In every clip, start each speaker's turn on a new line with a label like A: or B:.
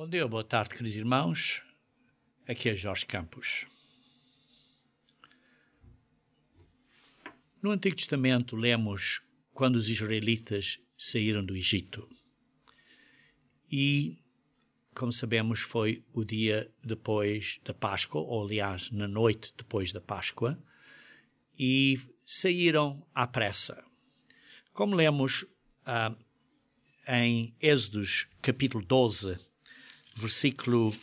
A: Bom dia, boa tarde, queridos irmãos. Aqui é Jorge Campos. No Antigo Testamento lemos quando os israelitas saíram do Egito. E, como sabemos, foi o dia depois da Páscoa, ou aliás, na noite depois da Páscoa, e saíram à pressa. Como lemos em Êxodos capítulo 12, versículo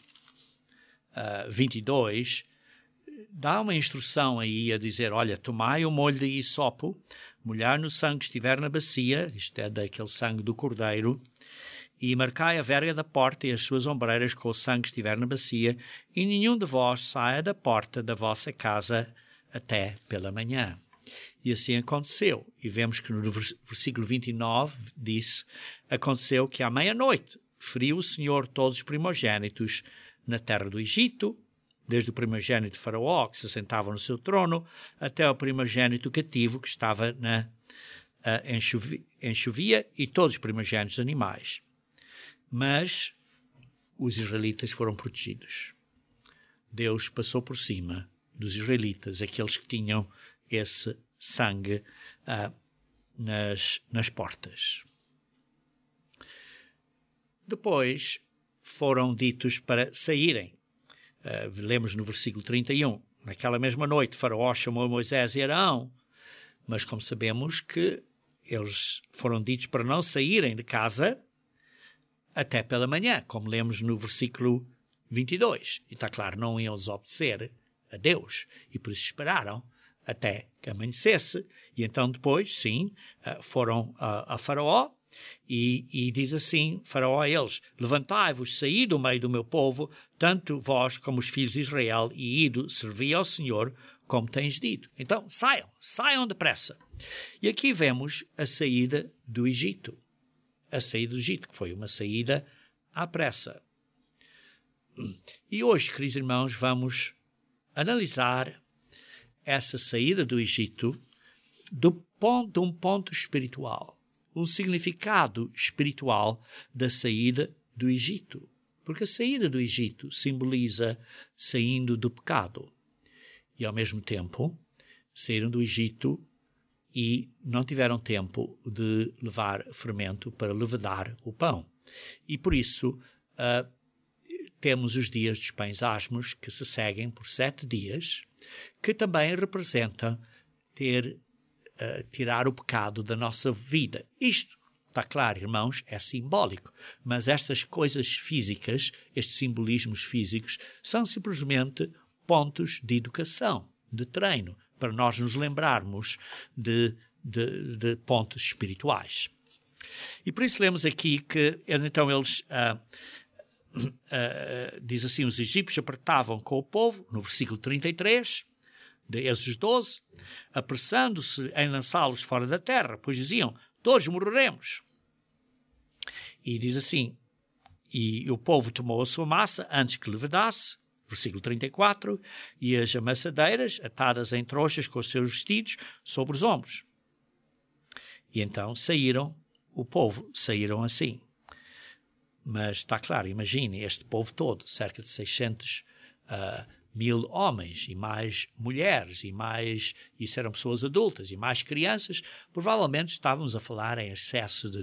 A: 22, dá uma instrução aí a dizer, olha, tomai o molho de hisopo, molhar no sangue que estiver na bacia, isto é daquele sangue do cordeiro, e marcai a verga da porta e as suas ombreiras com o sangue que estiver na bacia, e nenhum de vós saia da porta da vossa casa até pela manhã. E assim aconteceu. E vemos que no versículo 29 disse, aconteceu que à meia-noite feriu o Senhor todos os primogênitos na terra do Egito, desde o primogênito de Faraó, que se sentava no seu trono, até o primogênito cativo, que estava enxovia, e todos os primogênitos animais. Mas os israelitas foram protegidos. Deus passou por cima dos israelitas, aqueles que tinham esse sangue nas portas. Depois foram ditos para saírem. Lemos no versículo 31. Naquela mesma noite, Faraó chamou Moisés e Arão, mas como sabemos que eles foram ditos para não saírem de casa até pela manhã, como lemos no versículo 22. E está claro, não iam desobedecer a Deus, e por isso esperaram até que amanhecesse, e então depois, sim, foram a Faraó, e diz assim, Faraó a eles, levantai-vos, saí do meio do meu povo, tanto vós como os filhos de Israel, e ido, servi ao Senhor, como tens dito. Então, saiam depressa. E aqui vemos a saída do Egito. A saída do Egito, que foi uma saída à pressa. E hoje, queridos irmãos, vamos analisar essa saída do Egito de um ponto espiritual. Um significado espiritual da saída do Egito. Porque a saída do Egito simboliza saindo do pecado. E, ao mesmo tempo, saíram do Egito e não tiveram tempo de levar fermento para levedar o pão. E, por isso, temos os dias dos pães asmos que se seguem por 7 dias, que também representam tirar o pecado da nossa vida. Isto, está claro, irmãos, é simbólico, mas estas coisas físicas, estes simbolismos físicos, são simplesmente pontos de educação, de treino, para nós nos lembrarmos de pontos espirituais. E por isso lemos aqui que, então, eles... diz assim, os egípcios apertavam com o povo, no versículo 33, de Êxodo 12, apressando-se em lançá-los fora da terra, pois diziam, todos morreremos. E diz assim, e o povo tomou a sua massa antes que levedasse, versículo 34, e as amassadeiras atadas em trouxas com os seus vestidos sobre os ombros. E então o povo saíram assim. Mas está claro, imagine este povo todo, cerca de 600.000 homens e mais mulheres, isso eram pessoas adultas, e mais crianças, provavelmente estávamos a falar em excesso de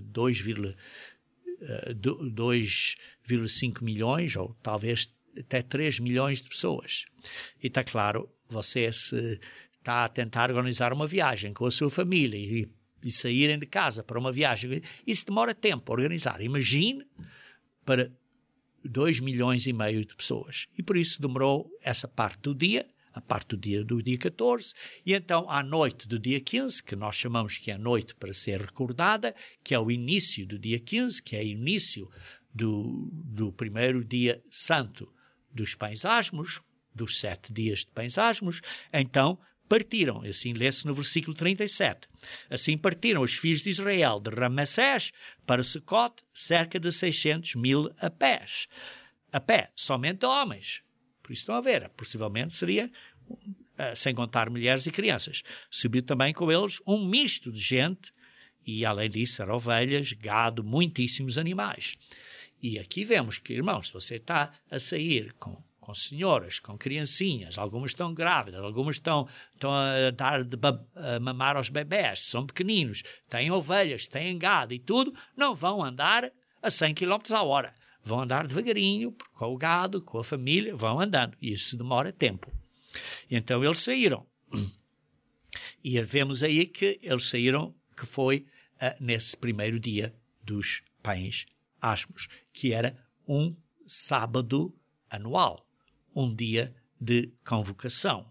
A: 2,5 milhões, ou talvez até 3 milhões de pessoas. E está claro, você se está a tentar organizar uma viagem com a sua família e saírem de casa para uma viagem, isso demora tempo a organizar. Imagine para 2,5 milhões de pessoas. E por isso demorou essa parte do dia, a parte do dia 14, e então à noite do dia 15, que nós chamamos que é a noite para ser recordada, que é o início do dia 15, que é o início do primeiro dia santo dos pães asmos, dos 7 dias de pães asmos, então partiram, assim lê-se no versículo 37, assim partiram os filhos de Israel de Ramassés para Sucote, cerca de 600.000 a pé, somente homens. Por isso estão a ver, possivelmente seria, sem contar mulheres e crianças. Subiu também com eles um misto de gente, e além disso eram ovelhas, gado, muitíssimos animais. E aqui vemos que, irmãos, se você está a sair com senhoras, com criancinhas, algumas estão grávidas, algumas estão a dar a mamar aos bebés, são pequeninos, têm ovelhas, têm gado e tudo, não vão andar a 100 km a hora. Vão andar devagarinho, com o gado, com a família, vão andando. E isso demora tempo. E então eles saíram. E vemos aí que eles saíram, que foi nesse primeiro dia dos pães asmos, que era um sábado anual. Um dia de convocação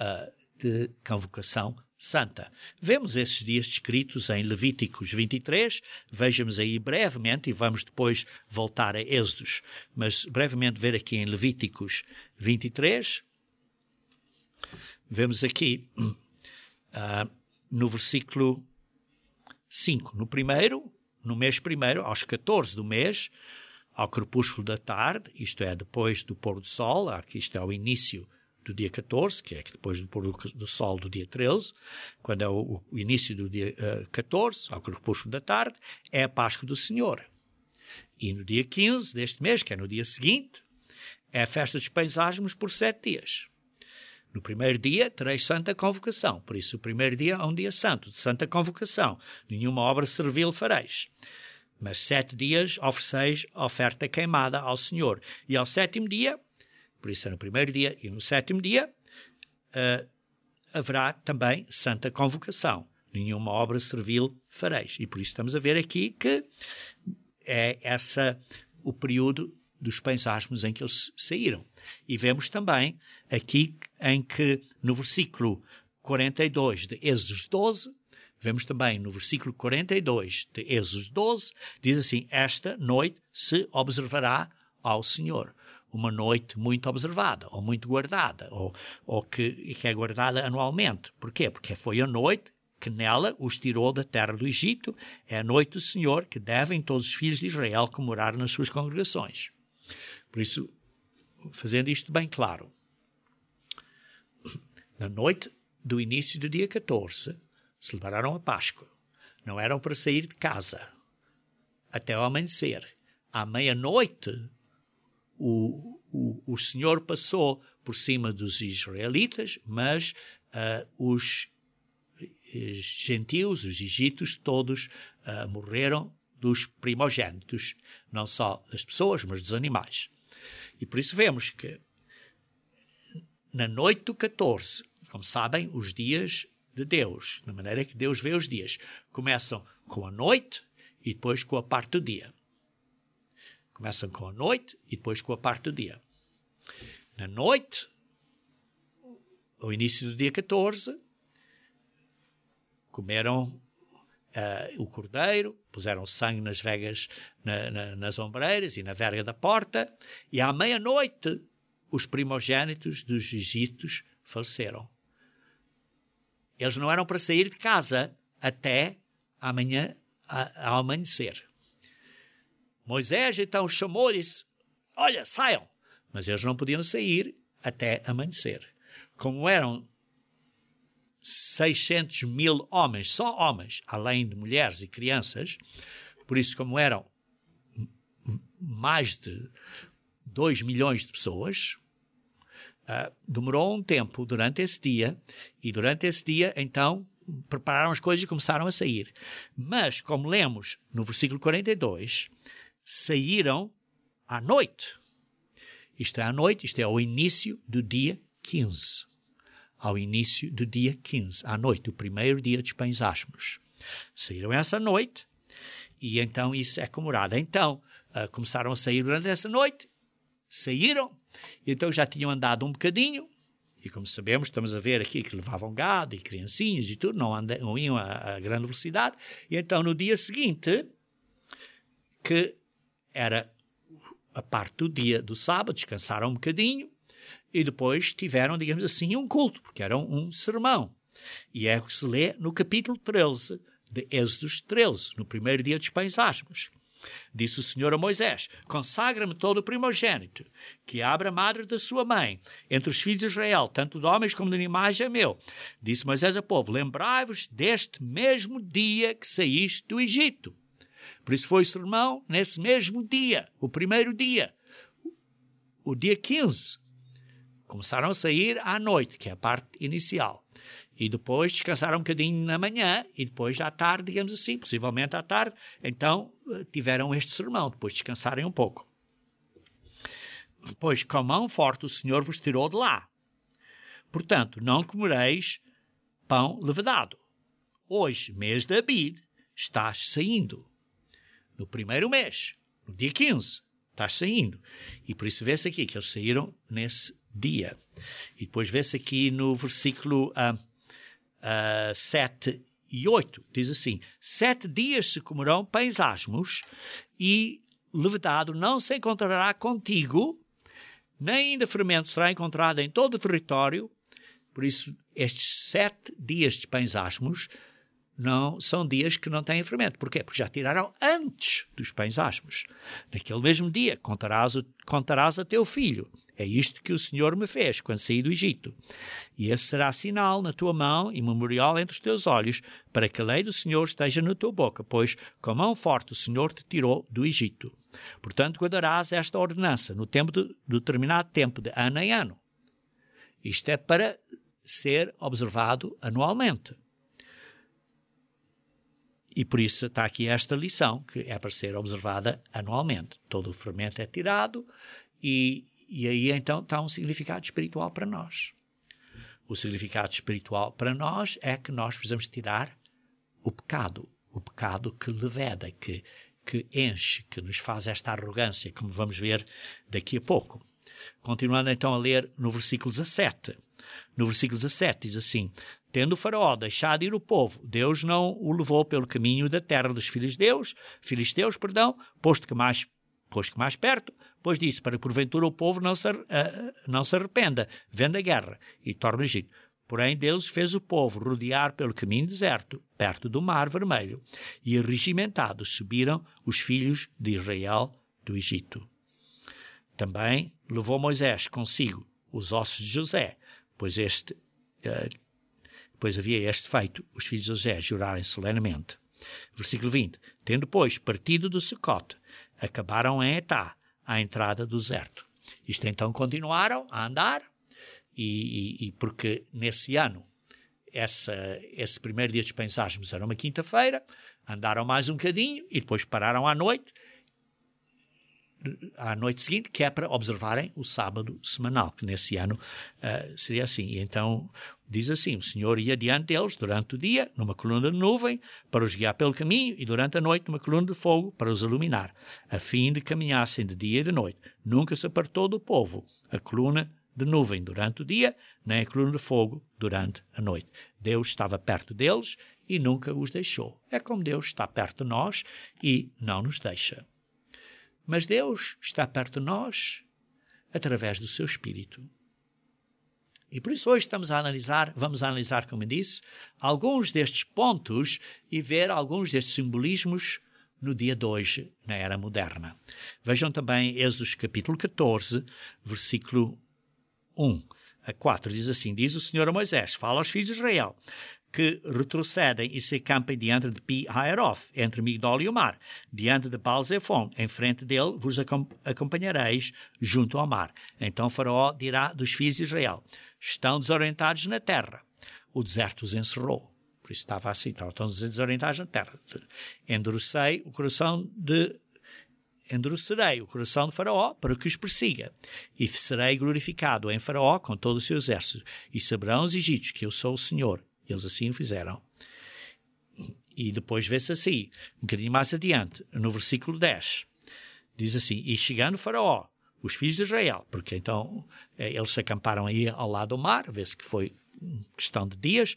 A: santa. Vemos esses dias descritos em Levíticos 23, vejamos aí brevemente, e vamos depois voltar a Êxodos, mas brevemente ver aqui em Levíticos 23, vemos aqui no versículo 5, no mês primeiro, aos 14 do mês, ao crepúsculo da tarde, isto é, depois do pôr do sol, aqui isto é o início do dia 14, que é depois do pôr do sol do dia 13, quando é o início do dia 14, ao crepúsculo da tarde, é a Páscoa do Senhor. E no dia 15 deste mês, que é no dia seguinte, é a festa dos pães asmos por 7 dias. No primeiro dia tereis santa convocação, por isso o primeiro dia é um dia santo, de santa convocação, nenhuma obra servil fareis. Mas 7 dias ofereceis oferta queimada ao Senhor. E ao 7º dia, por isso é no primeiro dia e no 7º dia, haverá também santa convocação. Nenhuma obra servil fareis. E por isso estamos a ver aqui que é o período dos pães asmos em que eles saíram. E vemos também aqui em que no versículo 42 de Êxodos 12, vemos também no versículo 42 de Êxodos 12, diz assim, esta noite se observará ao Senhor. Uma noite muito observada, ou muito guardada, ou que é guardada anualmente. Porquê? Porque foi a noite que nela os tirou da terra do Egito, é a noite do Senhor que devem todos os filhos de Israel comemorar nas suas congregações. Por isso, fazendo isto bem claro, na noite do início do dia 14, celebraram a Páscoa. Não eram para sair de casa até ao amanhecer. À meia-noite, o Senhor passou por cima dos israelitas, mas os gentios, os egípcios, todos morreram dos primogênitos, não só das pessoas, mas dos animais. E por isso vemos que na noite do 14, como sabem, os dias de Deus, na maneira que Deus vê os dias, começam com a noite e depois com a parte do dia. Começam com a noite e depois com a parte do dia. Na noite, ao início do dia 14, comeram o cordeiro, puseram sangue nas vegas, nas ombreiras e na verga da porta, e à meia-noite os primogênitos dos egípcios faleceram. Eles não eram para sair de casa até amanhã, ao amanhecer. Moisés então chamou e disse, olha, saiam. Mas eles não podiam sair até amanhecer. Como eram 600 mil homens, só homens, além de mulheres e crianças, por isso como eram mais de 2 milhões de pessoas, demorou um tempo durante esse dia, e durante esse dia, então, prepararam as coisas e começaram a sair. Mas, como lemos no versículo 42, saíram à noite. Isto é à noite, isto é ao início do dia 15. Ao início do dia 15, à noite, o primeiro dia dos pães asmos. Saíram essa noite, e então isso é comemorado. Então, começaram a sair durante essa noite, saíram, e então já tinham andado um bocadinho, e como sabemos, estamos a ver aqui que levavam gado e criancinhas e tudo, não iam a grande velocidade, e então no dia seguinte, que era a parte do dia do sábado, descansaram um bocadinho, e depois tiveram, digamos assim, um culto, porque era um sermão. E é o que se lê no capítulo 13 de Êxodos 13, no primeiro dia dos pães asmos. Disse o Senhor a Moisés, consagra-me todo o primogênito, que abra a madre da sua mãe, entre os filhos de Israel, tanto de homens como de animais é meu. Disse Moisés ao povo, lembrai-vos deste mesmo dia que saíste do Egito. Por isso foi o sermão nesse mesmo dia, o primeiro dia, o dia 15. Começaram a sair à noite, que é a parte inicial. E depois descansaram um bocadinho na manhã e depois à tarde, digamos assim, possivelmente à tarde, então tiveram este sermão, depois descansarem um pouco. Depois, com mão forte o Senhor vos tirou de lá. Portanto, não comereis pão levedado. Hoje, mês de Abib, estás saindo. No primeiro mês, no dia 15, estás saindo. E por isso vê-se aqui que eles saíram nesse dia. E depois vê-se aqui no versículo 7 e 8, diz assim: 7 dias se comerão pães asmos, e levedado não se encontrará contigo, nem ainda fermento será encontrado em todo o território. Por isso, estes 7 dias de pães asmos não são dias que não têm fermento. Porquê? Porque já tiraram antes dos pães asmos. Naquele mesmo dia contarás a teu filho: é isto que o Senhor me fez quando saí do Egito. E esse será sinal na tua mão e memorial entre os teus olhos, para que a lei do Senhor esteja na tua boca, pois com a mão forte o Senhor te tirou do Egito. Portanto, guardarás esta ordenança no tempo do determinado tempo, de ano em ano. Isto é para ser observado anualmente. E por isso está aqui esta lição, que é para ser observada anualmente. Todo o fermento é tirado e aí então está um significado espiritual para nós. O significado espiritual para nós é que nós precisamos tirar o pecado que leveda, que enche, que nos faz esta arrogância, como vamos ver daqui a pouco. Continuando então a ler no versículo 17. No versículo 17 diz assim: tendo o faraó deixado ir o povo, Deus não o levou pelo caminho da terra dos filisteus, posto que mais perto, pois disse, para que porventura o povo não se arrependa, vendo a guerra, e torne o Egito. Porém, Deus fez o povo rodear pelo caminho deserto, perto do Mar Vermelho, e regimentados subiram os filhos de Israel do Egito. Também levou Moisés consigo os ossos de José, pois havia este feito, os filhos de José jurarem solenemente. Versículo 20. Tendo, pois, partido do Sucote, acabaram em Etá, à entrada do deserto. Isto então continuaram a andar, e porque nesse ano, esse primeiro dia dos pães asmos era uma quinta-feira, andaram mais um bocadinho e depois pararam à noite seguinte, que é para observarem o sábado semanal, que nesse ano seria assim. E então diz assim: o Senhor ia diante deles durante o dia numa coluna de nuvem para os guiar pelo caminho, e durante a noite numa coluna de fogo para os iluminar, a fim de caminhassem de dia e de noite. Nunca se apartou do povo a coluna de nuvem durante o dia, nem a coluna de fogo durante a noite. Deus estava perto deles e nunca os deixou. É como Deus está perto de nós e não nos deixa. Mas Deus está perto de nós através do seu Espírito. E por isso hoje vamos analisar, como eu disse, alguns destes pontos e ver alguns destes simbolismos no dia de hoje, na era moderna. Vejam também Êxodo capítulo 14, versículo 1 a 4. Diz assim: diz o Senhor a Moisés: fala aos filhos de Israel, que retrocedem e se acampem diante de Pi-Haeroth, entre Migdol e o mar, diante de Baal-Zephon, em frente dele vos acompanhareis junto ao mar. Então Faraó dirá dos filhos de Israel: estão desorientados na terra. O deserto os encerrou. Por isso estava assim, estão desorientados na terra. Endurecerei o coração de Faraó para que os persiga, e serei glorificado em Faraó com todo o seu exército, e saberão os egípcios que eu sou o Senhor. Eles assim o fizeram. E depois vê-se assim, um bocadinho mais adiante, no versículo 10, diz assim: e chegando Faraó, os filhos de Israel, porque então eles se acamparam aí ao lado do mar, vê-se que foi questão de dias,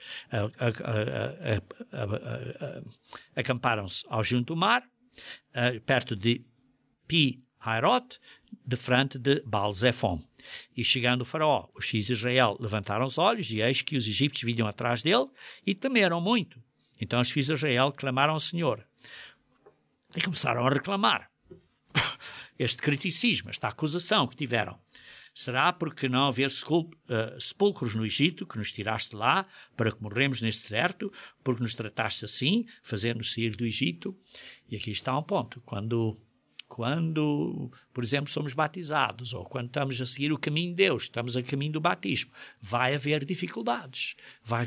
A: acamparam-se ao junto do mar, perto de Pi-Haeroth, de frente de Baal-Zephon. E chegando o Faraó, os filhos de Israel levantaram os olhos, e eis que os egípcios vinham atrás dele, e temeram muito. Então os filhos de Israel clamaram ao Senhor. E começaram a reclamar este criticismo, esta acusação que tiveram. Será porque não haver sepulcros no Egito, que nos tiraste lá, para que morremos neste deserto, porque nos trataste assim, fazer-nos sair do Egito? E aqui está um ponto. Quando, por exemplo, somos batizados, ou quando estamos a seguir o caminho de Deus, estamos a caminho do batismo, vai haver dificuldades.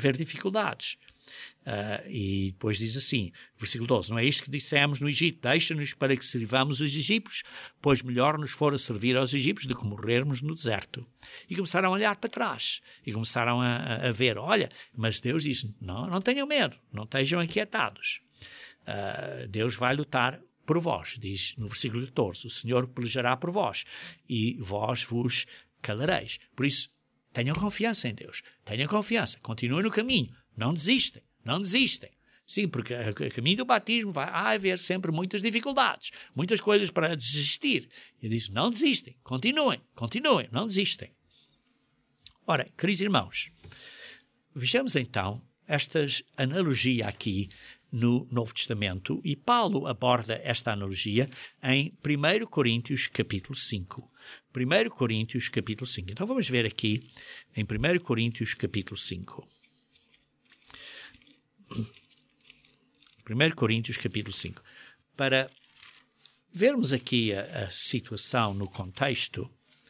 A: E depois diz assim, versículo 12, não é isto que dissemos no Egito, deixa-nos para que sirvamos os egípcios, pois melhor nos fora servir aos egípcios do que morrermos no deserto. E começaram a olhar para trás, e começaram a ver, olha, mas Deus diz, não tenham medo, não estejam inquietados. Deus vai lutar por vós, diz no versículo 14, o Senhor pelejará por vós, e vós vos calareis. Por isso, tenham confiança em Deus, tenham confiança, continuem no caminho, não desistem. Sim, porque o caminho do batismo vai haver sempre muitas dificuldades, muitas coisas para desistir. E diz, não desistem, continuem, não desistem. Ora, queridos irmãos, vejamos então esta analogia aqui no Novo Testamento, e Paulo aborda esta analogia em 1 Coríntios capítulo 5. 1 Coríntios capítulo 5. Então vamos ver aqui em 1 Coríntios capítulo 5. 1 Coríntios capítulo 5. Para vermos aqui a situação no contexto,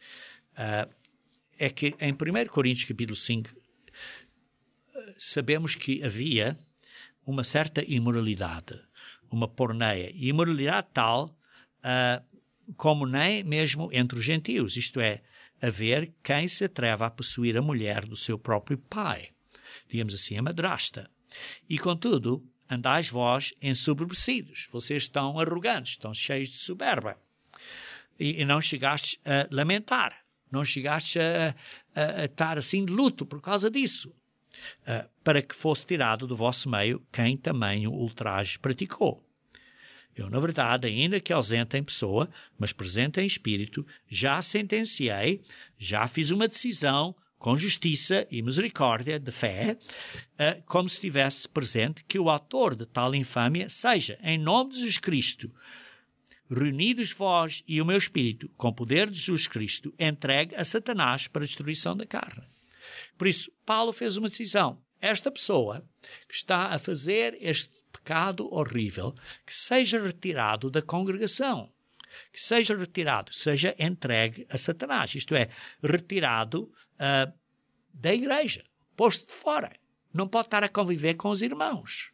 A: é que em 1 Coríntios capítulo 5 sabemos que havia uma certa imoralidade, uma porneia, e imoralidade tal como nem mesmo entre os gentios, isto é, haver quem se atreva a possuir a mulher do seu próprio pai, digamos assim, a madrasta. E, contudo, andais vós ensoberbecidos. Vocês estão arrogantes, estão cheios de soberba. E não chegastes a lamentar. Não chegastes a estar assim de luto por causa disso. Para que fosse tirado do vosso meio quem também o ultraje praticou. Eu, na verdade, ainda que ausente em pessoa, mas presente em espírito, já sentenciei, já fiz uma decisão com justiça e misericórdia de fé, como se estivesse presente, que o autor de tal infâmia seja, em nome de Jesus Cristo, reunidos vós e o meu espírito, com poder de Jesus Cristo, entregue a Satanás para a destruição da carne. Por isso, Paulo fez uma decisão. Esta pessoa que está a fazer este pecado horrível, que seja retirado da congregação, que seja retirado, seja entregue a Satanás, isto é, retirado da igreja, posto de fora. Não pode estar a conviver com os irmãos.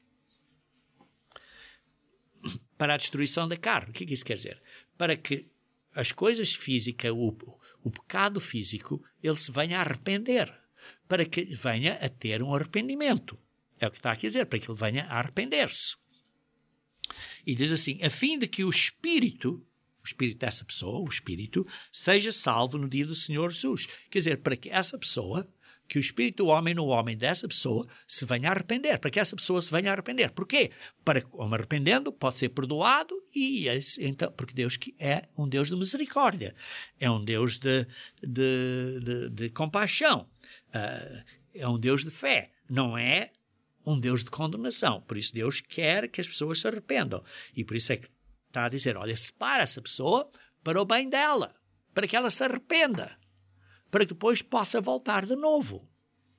A: Para a destruição da carne. O que isso quer dizer? Para que as coisas físicas, o pecado físico, ele se venha a arrepender. Para que venha a ter um arrependimento. É o que está aqui a dizer, para que ele venha a arrepender-se. E diz assim, a fim de que o espírito dessa pessoa, o espírito, seja salvo no dia do Senhor Jesus. Quer dizer, para que essa pessoa, que o espírito do homem no homem dessa pessoa se venha a arrepender, para que essa pessoa se venha a arrepender. Porquê? Para que, como arrependendo, pode ser perdoado, e então, porque Deus é um Deus de misericórdia, é um Deus de compaixão, é um Deus de fé, não é um Deus de condenação. Por isso Deus quer que as pessoas se arrependam, e por isso é que está a dizer, olha, separa essa pessoa para o bem dela, para que ela se arrependa, para que depois possa voltar de novo.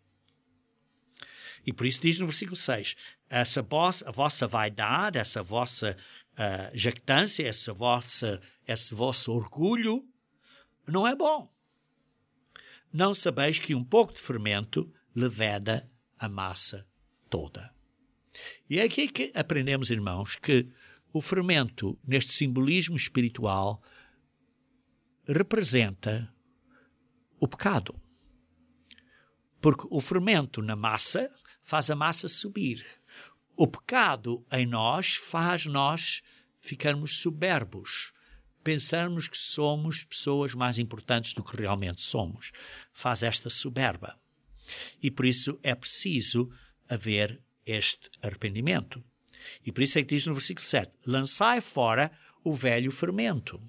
A: E por isso diz no versículo 6, a vossa vaidade, essa vossa jactância, esse vosso orgulho, não é bom. Não sabeis que um pouco de fermento leveda a massa toda. E é aqui que aprendemos, irmãos, que o fermento, neste simbolismo espiritual, representa o pecado. Porque o fermento na massa faz a massa subir. O pecado em nós faz nós ficarmos soberbos. Pensarmos que somos pessoas mais importantes do que realmente somos. Faz esta soberba. E por isso é preciso haver este arrependimento. E por isso é que diz no versículo 7, lançai fora o velho fermento.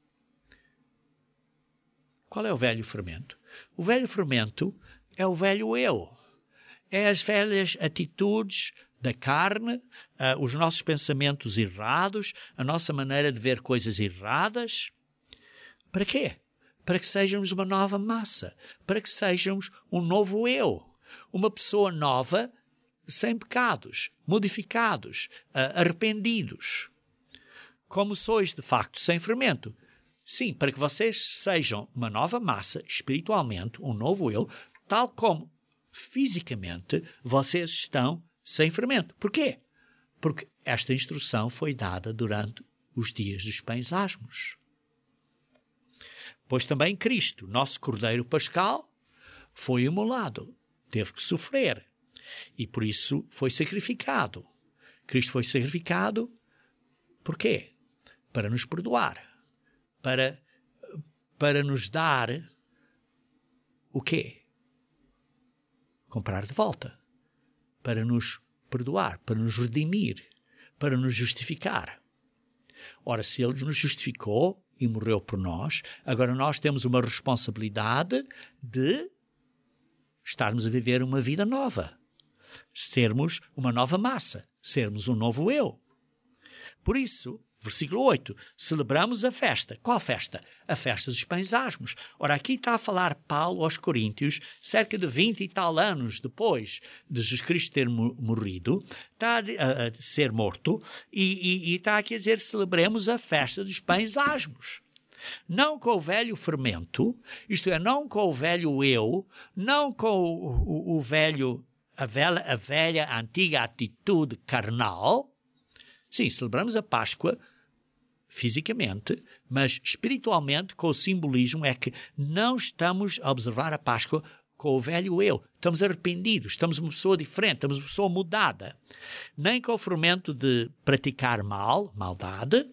A: Qual é o velho fermento? O velho fermento é o velho eu. É as velhas atitudes da carne, os nossos pensamentos errados, a nossa maneira de ver coisas erradas. Para quê? para que sejamos uma nova massa, para que sejamos um novo eu, uma pessoa nova, sem pecados, modificados, arrependidos. Como sois de facto sem fermento. Sim, para que vocês sejam uma nova massa, espiritualmente, um novo eu, tal como fisicamente vocês estão sem fermento. Porquê? Porque esta instrução foi dada durante os dias dos pães asmos. Pois também Cristo, nosso Cordeiro Pascal, foi imolado, teve que sofrer e por isso foi sacrificado. Cristo foi sacrificado por quê? Para nos perdoar, para nos dar o quê? Comprar de volta, para nos perdoar, para nos redimir, para nos justificar. Ora, se Ele nos justificou e morreu por nós, agora nós temos uma responsabilidade de estarmos a viver uma vida nova, sermos uma nova massa, sermos um novo eu. Por isso, versículo 8, celebramos a festa. Qual festa? A festa dos pães asmos. Ora, aqui está a falar Paulo aos Coríntios, cerca de 20 e tal anos depois de Jesus Cristo ter morrido, está a ser morto, e está aqui a dizer, celebremos a festa dos pães asmos. Não com o velho fermento, isto é, não com o velho eu, não com o velho, a velha antiga atitude carnal. Sim, celebramos a Páscoa fisicamente, mas espiritualmente, com o simbolismo, é que não estamos a observar a Páscoa com o velho eu. Estamos arrependidos, estamos uma pessoa diferente, estamos uma pessoa mudada. Nem com o fermento de praticar maldade,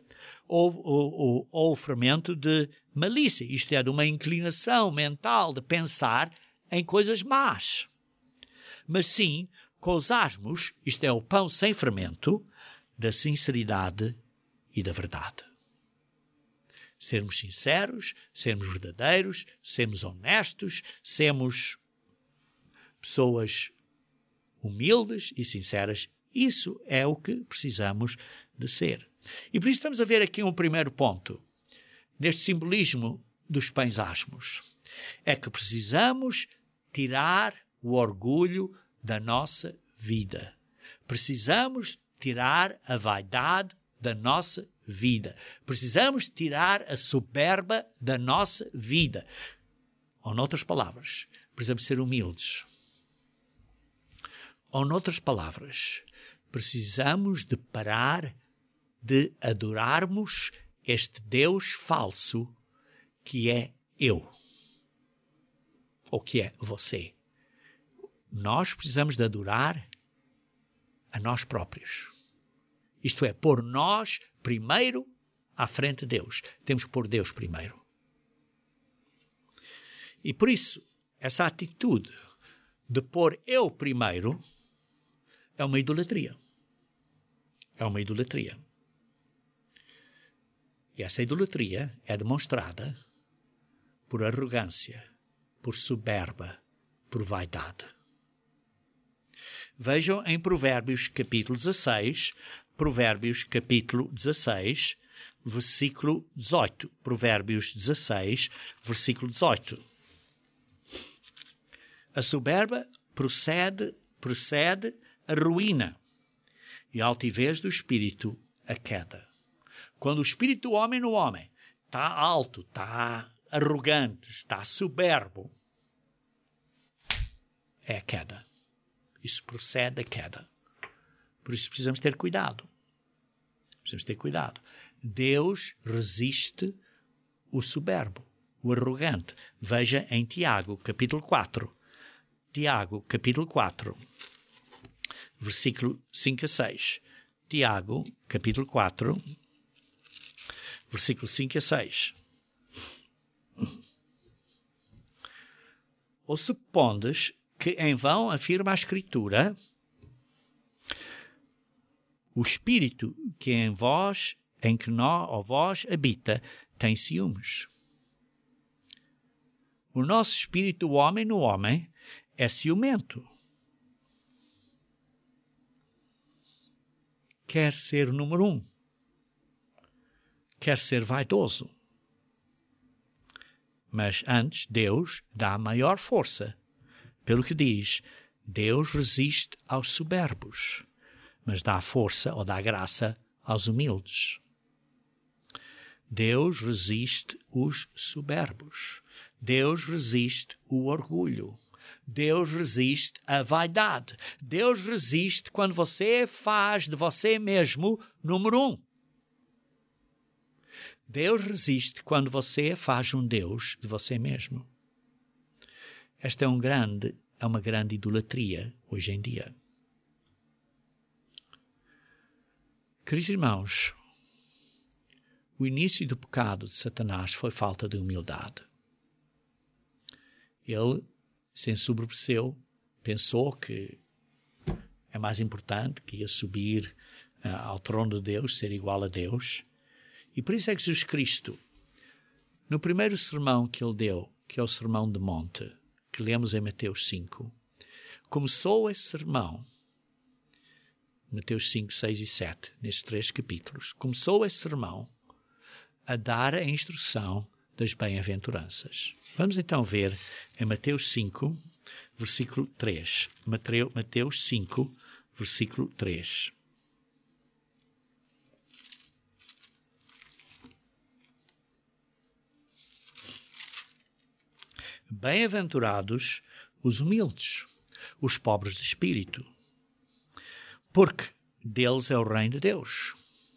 A: ou o fermento de malícia, isto é, de uma inclinação mental de pensar em coisas más. Mas sim, com os asmos, isto é, o pão sem fermento, da sinceridade e da verdade. Sermos sinceros, sermos verdadeiros, sermos honestos, sermos pessoas humildes e sinceras. Isso é o que precisamos de ser. E por isso estamos a ver aqui um primeiro ponto, neste simbolismo dos pães asmos. É que precisamos tirar o orgulho da nossa vida. Precisamos tirar a vaidade da nossa vida. Precisamos tirar a soberba da nossa vida. Ou, noutras palavras, precisamos ser humildes. Ou, noutras palavras, precisamos de parar de adorarmos este Deus falso que é eu. Ou que é você. Nós precisamos de adorar a nós próprios. Isto é, pôr nós primeiro à frente de Deus. Temos que pôr Deus primeiro. E por isso, essa atitude de pôr eu primeiro é uma idolatria. É uma idolatria. E essa idolatria é demonstrada por arrogância, por soberba, por vaidade. Vejam em Provérbios capítulo 16, Provérbios capítulo 16, versículo 18. Provérbios 16, versículo 18. A soberba procede a ruína e a altivez do espírito a queda. Quando o espírito do homem no homem está alto, está arrogante, está soberbo, é a queda. Isso procede da queda. Por isso precisamos ter cuidado. Precisamos ter cuidado. Deus resiste o soberbo, o arrogante. Veja em Tiago, capítulo 4. Tiago, capítulo 4, versículo 5 a 6. Tiago, capítulo 4, versículo 5 a 6. Ou supondes que em vão afirma a Escritura, o Espírito que em vós, vós habita, tem ciúmes. O nosso espírito, o homem no homem, é ciumento. Quer ser o número 1. Quer ser vaidoso. Mas antes, Deus dá maior força. Pelo que diz, Deus resiste aos soberbos, mas dá força ou dá graça aos humildes. Deus resiste os soberbos. Deus resiste o orgulho. Deus resiste a vaidade. Deus resiste quando você faz de você mesmo número 1. Deus resiste quando você faz um Deus de você mesmo. Esta é uma grande idolatria hoje em dia. Queridos irmãos, o início do pecado de Satanás foi falta de humildade. Ele se ensoberbeceu, pensou que é mais importante, que ia subir ao trono de Deus, ser igual a Deus. E por isso é que Jesus Cristo, no primeiro sermão que ele deu, que é o Sermão do Monte, que lemos em Mateus 5, começou esse sermão, Mateus 5, 6 e 7, nestes 3 capítulos, começou esse sermão a dar a instrução das bem-aventuranças. Vamos então ver em Mateus 5, versículo 3. Mateus 5, versículo 3. Bem-aventurados os humildes, os pobres de espírito, porque deles é o reino de Deus.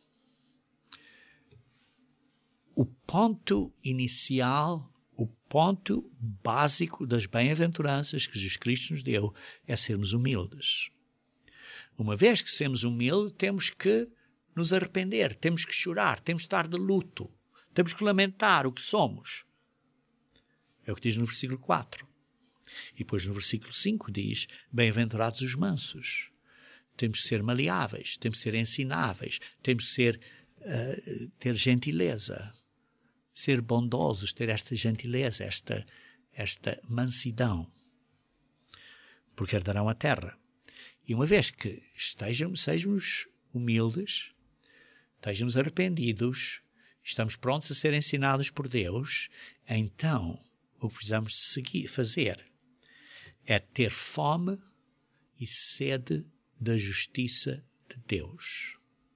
A: O ponto inicial, o ponto básico das bem-aventuranças que Jesus Cristo nos deu é sermos humildes. Uma vez que somos humildes, temos que nos arrepender, temos que chorar, temos que estar de luto, temos que lamentar o que somos. É o que diz no versículo 4. E depois no versículo 5 diz, bem-aventurados os mansos. Temos que ser maleáveis, temos que ser ensináveis, temos que ter gentileza, ser bondosos, ter esta gentileza, esta mansidão, porque herdarão a terra. E uma vez que sejamos humildes, estejamos arrependidos, estamos prontos a ser ensinados por Deus, então o que precisamos de fazer é ter fome e sede da justiça de Deus.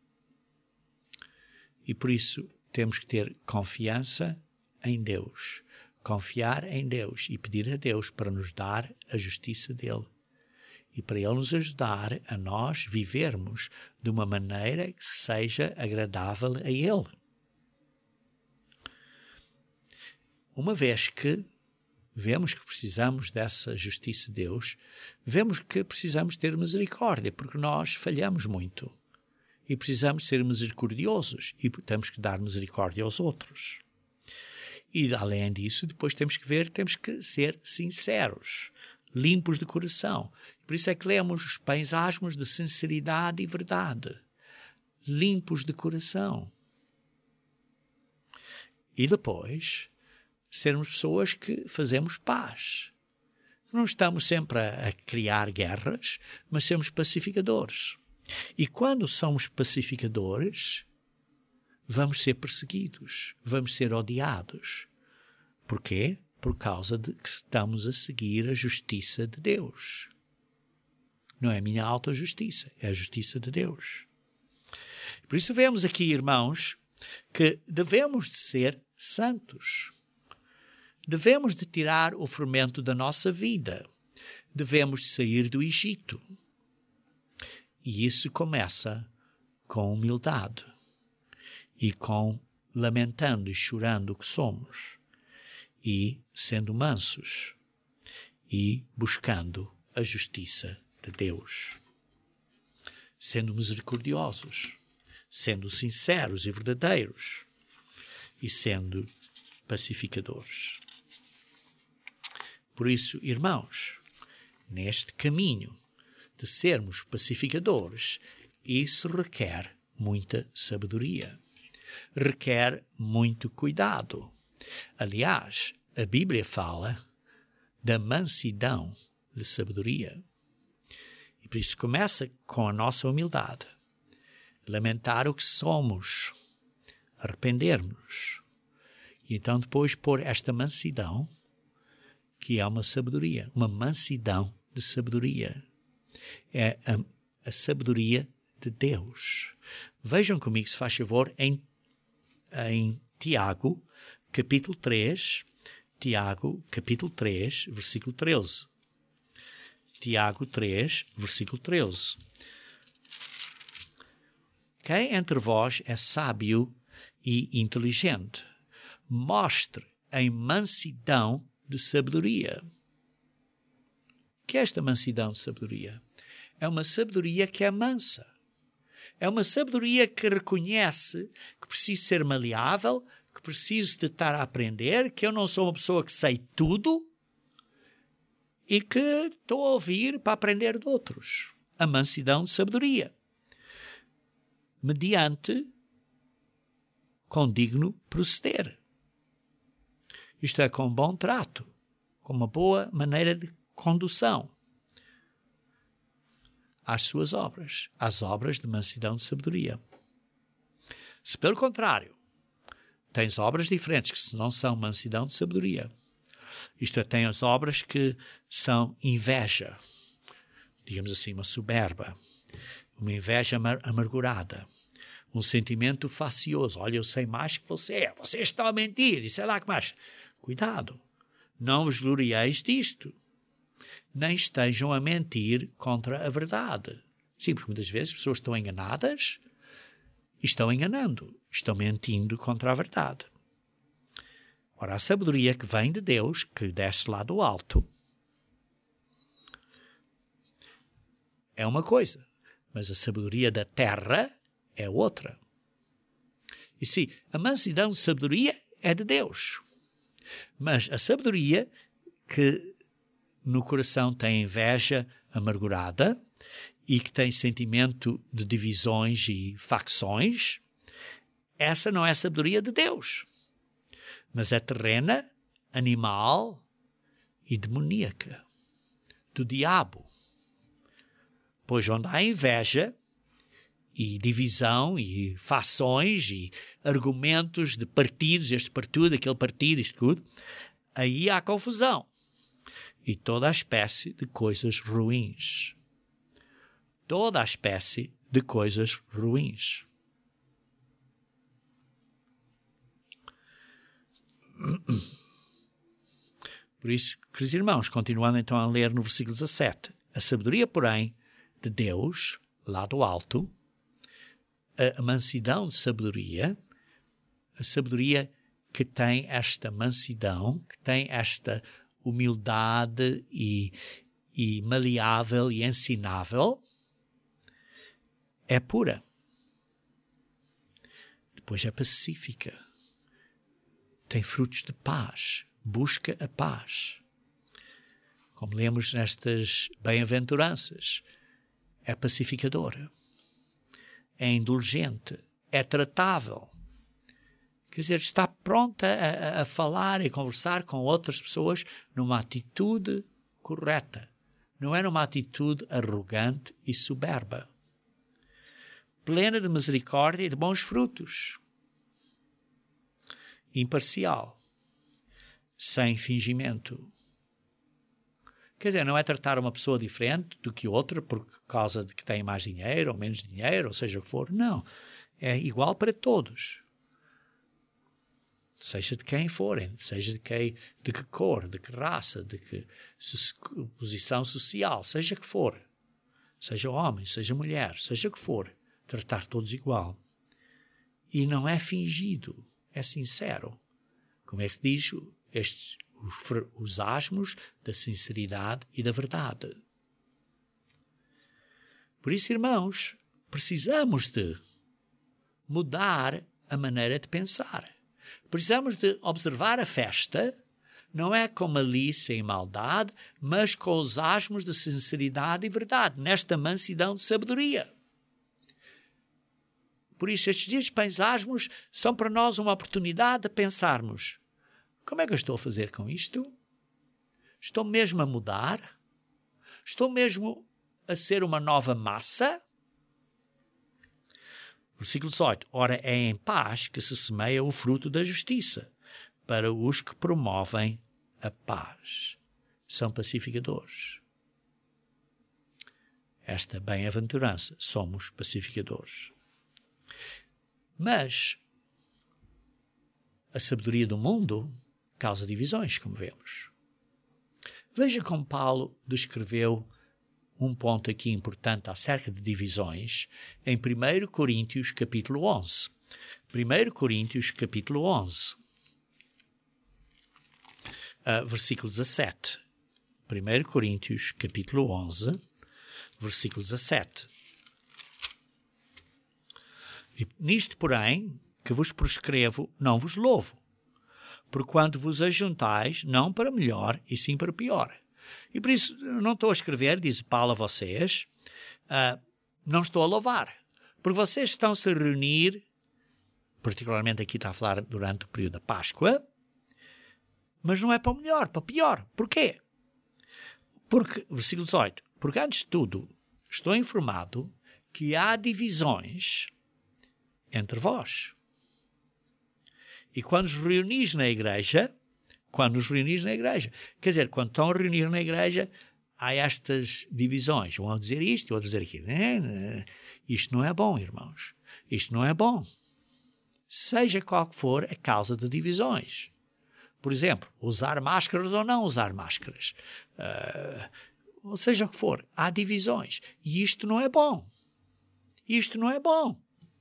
A: E por isso temos que ter confiança em Deus, confiar em Deus e pedir a Deus para nos dar a justiça dele e para ele nos ajudar a nós vivermos de uma maneira que seja agradável a ele. Uma vez que vemos que precisamos dessa justiça de Deus, vemos que precisamos ter misericórdia, porque nós falhamos muito. E precisamos ser misericordiosos e temos que dar misericórdia aos outros. E, além disso, depois temos que ser sinceros, limpos de coração. Por isso é que lemos os pães asmos de sinceridade e verdade. Limpos de coração. E depois sermos pessoas que fazemos paz. Não estamos sempre a criar guerras, mas sermos pacificadores. E quando somos pacificadores, vamos ser perseguidos, vamos ser odiados. Porquê? Por causa de que estamos a seguir a justiça de Deus. Não é a minha autojustiça, é a justiça de Deus. Por isso vemos aqui, irmãos, que devemos de ser santos. Devemos de tirar o fermento da nossa vida. Devemos de sair do Egito. E isso começa com humildade e com lamentando e chorando o que somos e sendo mansos e buscando a justiça de Deus, sendo misericordiosos, sendo sinceros e verdadeiros e sendo pacificadores. Por isso, irmãos, neste caminho de sermos pacificadores, isso requer muita sabedoria, requer muito cuidado. Aliás, a Bíblia fala da mansidão de sabedoria. E por isso começa com a nossa humildade, lamentar o que somos, arrepender-nos E então depois pôr esta mansidão, que é uma sabedoria, uma mansidão de sabedoria. É a sabedoria de Deus. Vejam comigo, se faz favor, em Tiago, capítulo 3, Tiago, capítulo 3, versículo 13. Tiago 3, versículo 13. Quem entre vós é sábio e inteligente, mostre em mansidão de sabedoria. O que é esta mansidão de sabedoria? É uma sabedoria que é mansa. É uma sabedoria que reconhece que preciso ser maleável, que preciso de estar a aprender, que eu não sou uma pessoa que sei tudo e que estou a ouvir para aprender de outros. A mansidão de sabedoria. Mediante com digno proceder. Isto é, com bom trato, com uma boa maneira de condução às suas obras, às obras de mansidão de sabedoria. Se, pelo contrário, tens obras diferentes que não são mansidão de sabedoria, isto é, tem as obras que são inveja, digamos assim, uma soberba, uma inveja amargurada, um sentimento facioso. Olha, eu sei mais que você está a mentir, e sei lá que mais. Cuidado, não vos glorieis disto, nem estejam a mentir contra a verdade. Sim, porque muitas vezes as pessoas estão enganadas e estão enganando, estão mentindo contra a verdade. Ora, a sabedoria que vem de Deus, que desce lá do alto, é uma coisa, mas a sabedoria da terra é outra. E sim, a mansidão de sabedoria é de Deus. Mas a sabedoria que no coração tem inveja amargurada e que tem sentimento de divisões e facções, essa não é a sabedoria de Deus, mas é terrena, animal e demoníaca, do diabo. Pois onde há inveja e divisão e fações e argumentos de partidos, este partido, aquele partido, isto tudo, aí há confusão e toda a espécie de coisas ruins. Toda a espécie de coisas ruins. Por isso, queridos irmãos, continuando então a ler no versículo 17, a sabedoria, porém, de Deus, lá do alto, a mansidão de sabedoria, a sabedoria que tem esta mansidão, que tem esta humildade e maleável e ensinável, é pura. Depois é pacífica. Tem frutos de paz. Busca a paz. Como lemos nestas bem-aventuranças, é pacificadora. É indulgente, é tratável. Quer dizer, está pronta a falar e conversar com outras pessoas numa atitude correta. Não é numa atitude arrogante e soberba. Plena de misericórdia e de bons frutos. Imparcial. Sem fingimento. Quer dizer, não é tratar uma pessoa diferente do que outra por causa de que tem mais dinheiro ou menos dinheiro, ou seja o que for. Não. É igual para todos. Seja de quem forem, seja de que cor, de que raça, de que posição social, seja que for. Seja homem, seja mulher, seja que for. Tratar todos igual. E não é fingido, é sincero. Como é que diz os asmos da sinceridade e da verdade. Por isso, irmãos, precisamos de mudar a maneira de pensar. Precisamos de observar a festa, não é com malícia e maldade, mas com os asmos de sinceridade e verdade, nesta mansidão de sabedoria. Por isso, estes dias de pães asmos são para nós uma oportunidade de pensarmos: como é que eu estou a fazer com isto? Estou mesmo a mudar? Estou mesmo a ser uma nova massa? Versículo 18. Ora, é em paz que se semeia o fruto da justiça, para os que promovem a paz. São pacificadores. Esta bem-aventurança, somos pacificadores. Mas a sabedoria do mundo causa divisões, como vemos. Veja como Paulo descreveu um ponto aqui importante acerca de divisões em 1 Coríntios capítulo 11. 1 Coríntios capítulo 11, versículo 17. 1 Coríntios capítulo 11, versículo 17. Nisto, porém, que vos prescrevo, não vos louvo, porquanto vos ajuntais, não para melhor, e sim para pior. E por isso, não estou a escrever, diz Paulo a vocês, não estou a louvar, porque vocês estão-se a reunir, particularmente aqui está a falar durante o período da Páscoa, mas não é para o melhor, para o pior. Porquê? Porque, versículo 18, porque antes de tudo, estou informado que há divisões entre vós. E quando os reunis na igreja, quer dizer, quando estão a reunir na igreja, há estas divisões. Um a dizer isto, outro a dizer aquilo. Isto não é bom, irmãos. Isto não é bom. Seja qual for a causa de divisões. Por exemplo, usar máscaras ou não usar máscaras. Ou seja o que for, há divisões. E isto não é bom. Isto não é bom.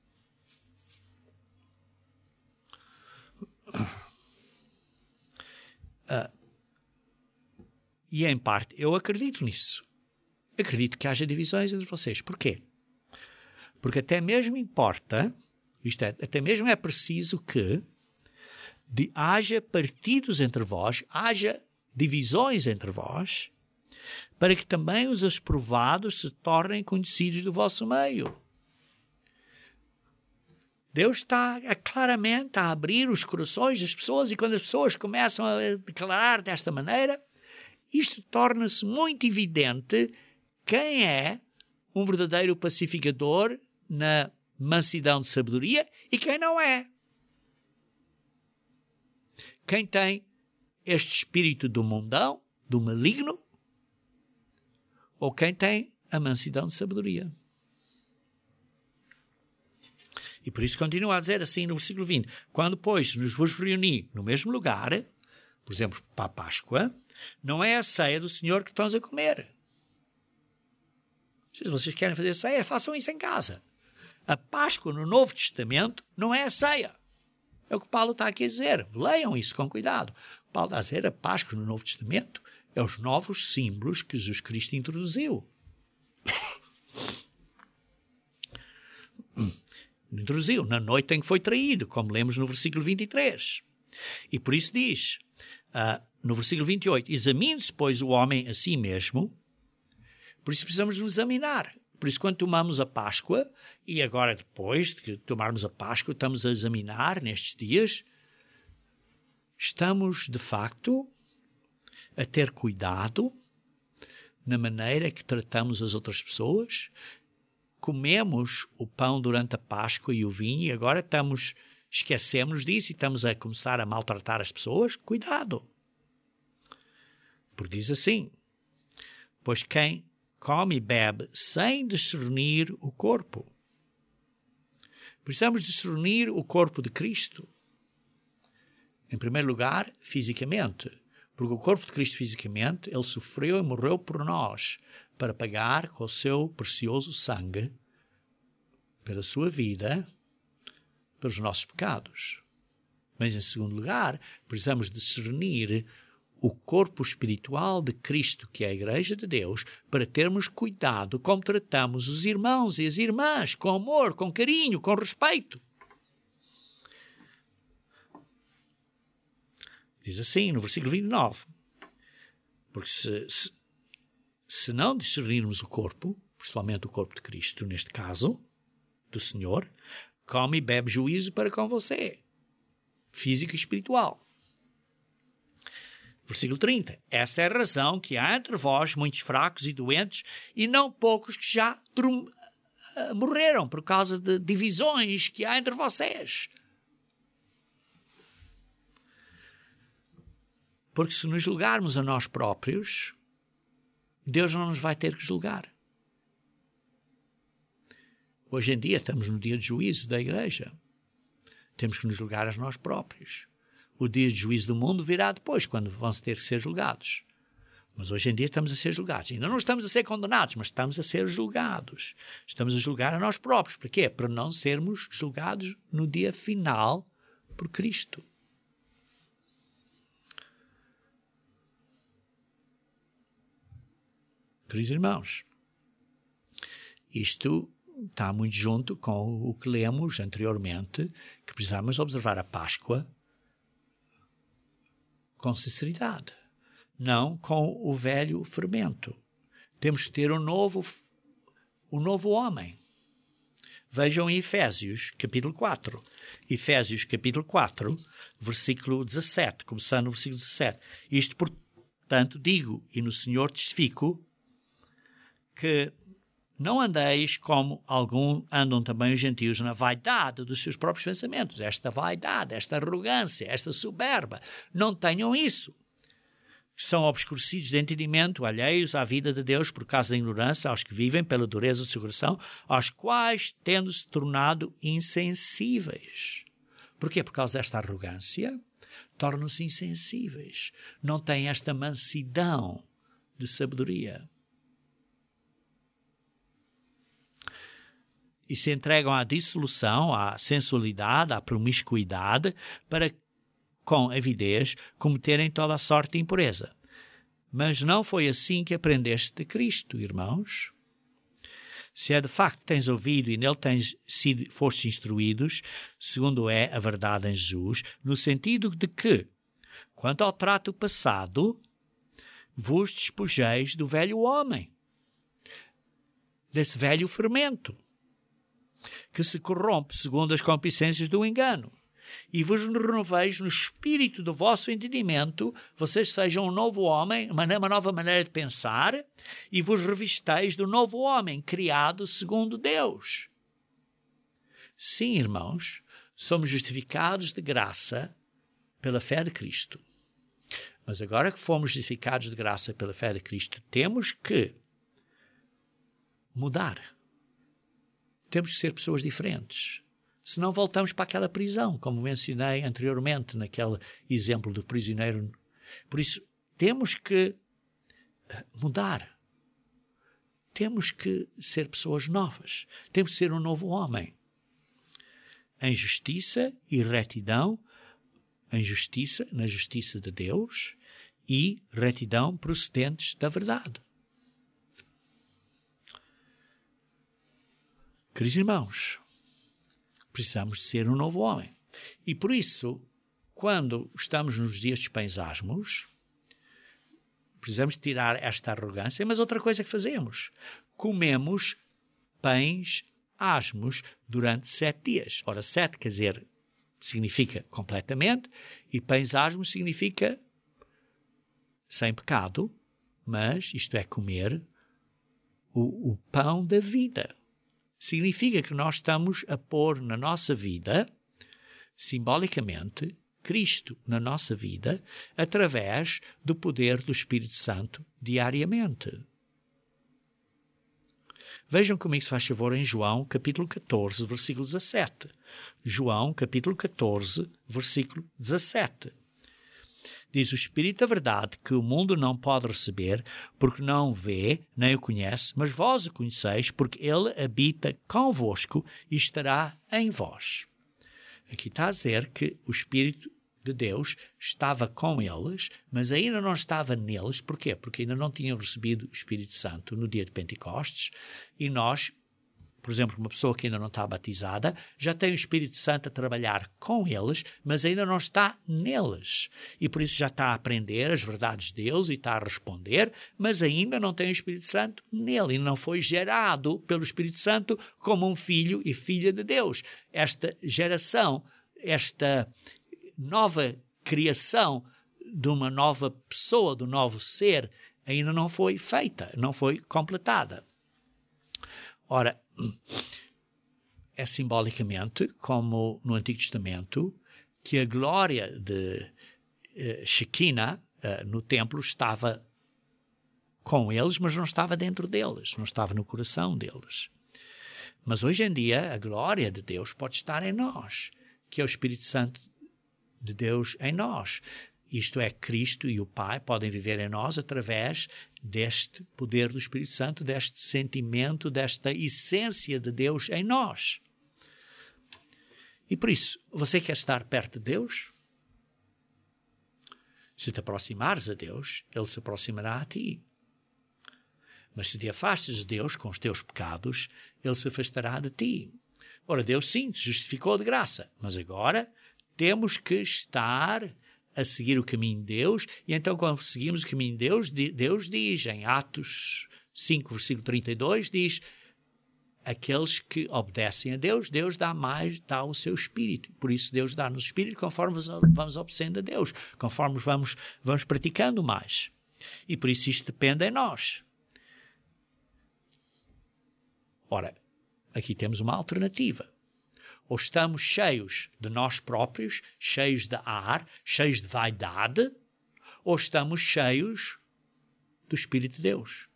A: E em parte eu acredito nisso. Acredito que haja divisões entre vocês. Porquê? Porque até mesmo importa, até mesmo é preciso que haja partidos entre vós, haja divisões entre vós, para que também os exprovados se tornem conhecidos do vosso meio. Deus está claramente a abrir os corações das pessoas, e quando as pessoas começam a declarar desta maneira, isto torna-se muito evidente quem é um verdadeiro pacificador na mansidão de sabedoria e quem não é. Quem tem este espírito do mundão, do maligno, ou quem tem a mansidão de sabedoria. E por isso continua a dizer assim no versículo 20. Quando, pois, nos vos reunir no mesmo lugar, por exemplo, para a Páscoa, não é a ceia do Senhor que estamos a comer. Se vocês querem fazer ceia, façam isso em casa. A Páscoa no Novo Testamento não é a ceia. É o que Paulo está aqui a dizer. Leiam isso com cuidado. Paulo está a dizer a Páscoa no Novo Testamento é os novos símbolos que Jesus Cristo introduziu. Introduziu na noite em que foi traído, como lemos no versículo 23. E por isso diz, no versículo 28, examine-se, pois, o homem a si mesmo. Por isso precisamos nos examinar. Por isso, quando tomamos a Páscoa, e agora depois de tomarmos a Páscoa, estamos a examinar nestes dias, estamos, de facto, a ter cuidado na maneira que tratamos as outras pessoas. Comemos o pão durante a Páscoa e o vinho, e agora esquecemos disso e estamos a começar a maltratar as pessoas. Cuidado! Porque diz assim, pois quem come e bebe sem discernir o corpo. Precisamos discernir o corpo de Cristo. Em primeiro lugar, fisicamente. Porque o corpo de Cristo fisicamente, ele sofreu e morreu por nós, para pagar com o seu precioso sangue, pela sua vida, pelos nossos pecados. Mas, em segundo lugar, precisamos discernir o corpo espiritual de Cristo, que é a Igreja de Deus, para termos cuidado como tratamos os irmãos e as irmãs, com amor, com carinho, com respeito. Diz assim, no versículo 29, porque se não discernirmos o corpo, principalmente o corpo de Cristo, neste caso, do Senhor, come e bebe juízo para com você, físico e espiritual. Versículo 30. Essa é a razão que há entre vós muitos fracos e doentes, e não poucos que já morreram por causa de divisões que há entre vocês. Porque se nos julgarmos a nós próprios, Deus não nos vai ter que julgar. Hoje em dia estamos no dia de juízo da igreja. Temos que nos julgar a nós próprios. O dia de juízo do mundo virá depois, quando vão ter que ser julgados. Mas hoje em dia estamos a ser julgados. Ainda não estamos a ser condenados, mas estamos a ser julgados. Estamos a julgar a nós próprios. Para quê? Para não sermos julgados no dia final por Cristo. Queridos irmãos, isto está muito junto com o que lemos anteriormente, que precisamos observar a Páscoa com sinceridade, não com o velho fermento. Temos que ter um novo homem. Vejam em Efésios, capítulo 4. Efésios, capítulo 4, versículo 17, começando no versículo 17. Isto, portanto, digo, e no Senhor testifico, que não andeis como andam também os gentios na vaidade dos seus próprios pensamentos. Esta vaidade, esta arrogância, esta soberba. Não tenham isso. São obscurecidos de entendimento, alheios à vida de Deus por causa da ignorância, aos que vivem pela dureza do seu coração, aos quais tendo-se tornado insensíveis. Porquê? Por causa desta arrogância, tornam-se insensíveis. Não têm esta mansidão de sabedoria. E se entregam à dissolução, à sensualidade, à promiscuidade, para, com avidez, cometerem toda a sorte de impureza. Mas não foi assim que aprendeste de Cristo, irmãos. Se é de facto que tens ouvido e nele fostes instruídos, segundo é a verdade em Jesus, no sentido de que, quanto ao trato passado, vos despojeis do velho homem, desse velho fermento, que se corrompe segundo as concupiscências do engano, e vos renoveis no espírito do vosso entendimento, vocês sejam um novo homem, uma nova maneira de pensar, e vos revisteis do novo homem, criado segundo Deus. Sim, irmãos, somos justificados de graça pela fé de Cristo. Mas agora que fomos justificados de graça pela fé de Cristo, temos que mudar. Temos que ser pessoas diferentes. Senão voltamos para aquela prisão, como mencionei anteriormente, naquele exemplo do prisioneiro. Por isso, temos que mudar. Temos que ser pessoas novas. Temos que ser um novo homem. Em justiça e retidão, na justiça de Deus e retidão procedentes da verdade. Queridos irmãos, precisamos de ser um novo homem. E por isso, quando estamos nos dias dos pães asmos, precisamos tirar esta arrogância, mas outra coisa que fazemos, comemos pães asmos durante 7 dias. Ora, 7 quer dizer, significa completamente, e pães asmos significa sem pecado, mas isto é comer o pão da vida. Significa que nós estamos a pôr na nossa vida, simbolicamente, Cristo na nossa vida, através do poder do Espírito Santo diariamente. Vejam comigo, se faz favor, em João, capítulo 14, versículo 17. João, capítulo 14, versículo 17. Diz o Espírito da verdade que o mundo não pode receber, porque não o vê, nem o conhece, mas vós o conheceis, porque ele habita convosco e estará em vós. Aqui está a dizer que o Espírito de Deus estava com eles, mas ainda não estava neles. Porquê? Porque ainda não tinham recebido o Espírito Santo no dia de Pentecostes, e nós, por exemplo, uma pessoa que ainda não está batizada, já tem o Espírito Santo a trabalhar com eles, mas ainda não está neles. E por isso já está a aprender as verdades de Deus e está a responder, mas ainda não tem o Espírito Santo nele. E não foi gerado pelo Espírito Santo como um filho e filha de Deus. Esta geração, esta nova criação de uma nova pessoa, do novo ser, ainda não foi feita, não foi completada. Ora, é simbolicamente, como no Antigo Testamento, que a glória de Shekinah, no templo estava com eles, mas não estava dentro deles, não estava no coração deles. Mas hoje em dia a glória de Deus pode estar em nós, que é o Espírito Santo de Deus em nós. Isto é, Cristo e o Pai podem viver em nós através deste poder do Espírito Santo, deste sentimento, desta essência de Deus em nós. E por isso, você quer estar perto de Deus? Se te aproximares a Deus, Ele se aproximará a ti. Mas se te afastes de Deus com os teus pecados, Ele se afastará de ti. Ora, Deus sim te justificou de graça, mas agora temos que estar a seguir o caminho de Deus, e então quando seguimos o caminho de Deus, Deus diz em Atos 5, versículo 32, diz: aqueles que obedecem a Deus, Deus dá o seu Espírito. Por isso Deus dá-nos o Espírito conforme vamos obedecendo a Deus, conforme vamos praticando mais. E por isso isto depende em nós. Ora, aqui temos uma alternativa. Ou estamos cheios de nós próprios, cheios de ar, cheios de vaidade, ou estamos cheios do Espírito de Deus.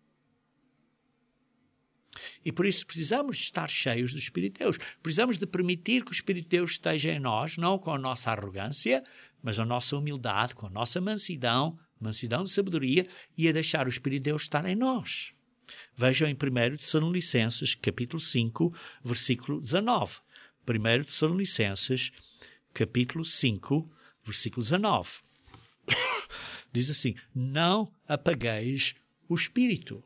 A: E por isso precisamos de estar cheios do Espírito de Deus. Precisamos de permitir que o Espírito de Deus esteja em nós, não com a nossa arrogância, mas a nossa humildade, com a nossa mansidão de sabedoria, e a deixar o Espírito de Deus estar em nós. Vejam em 1 Tessalonicenses, capítulo 5, versículo 19. 1 Tessalonicenses, capítulo 5, versículo 19. Diz assim: não apagueis o Espírito.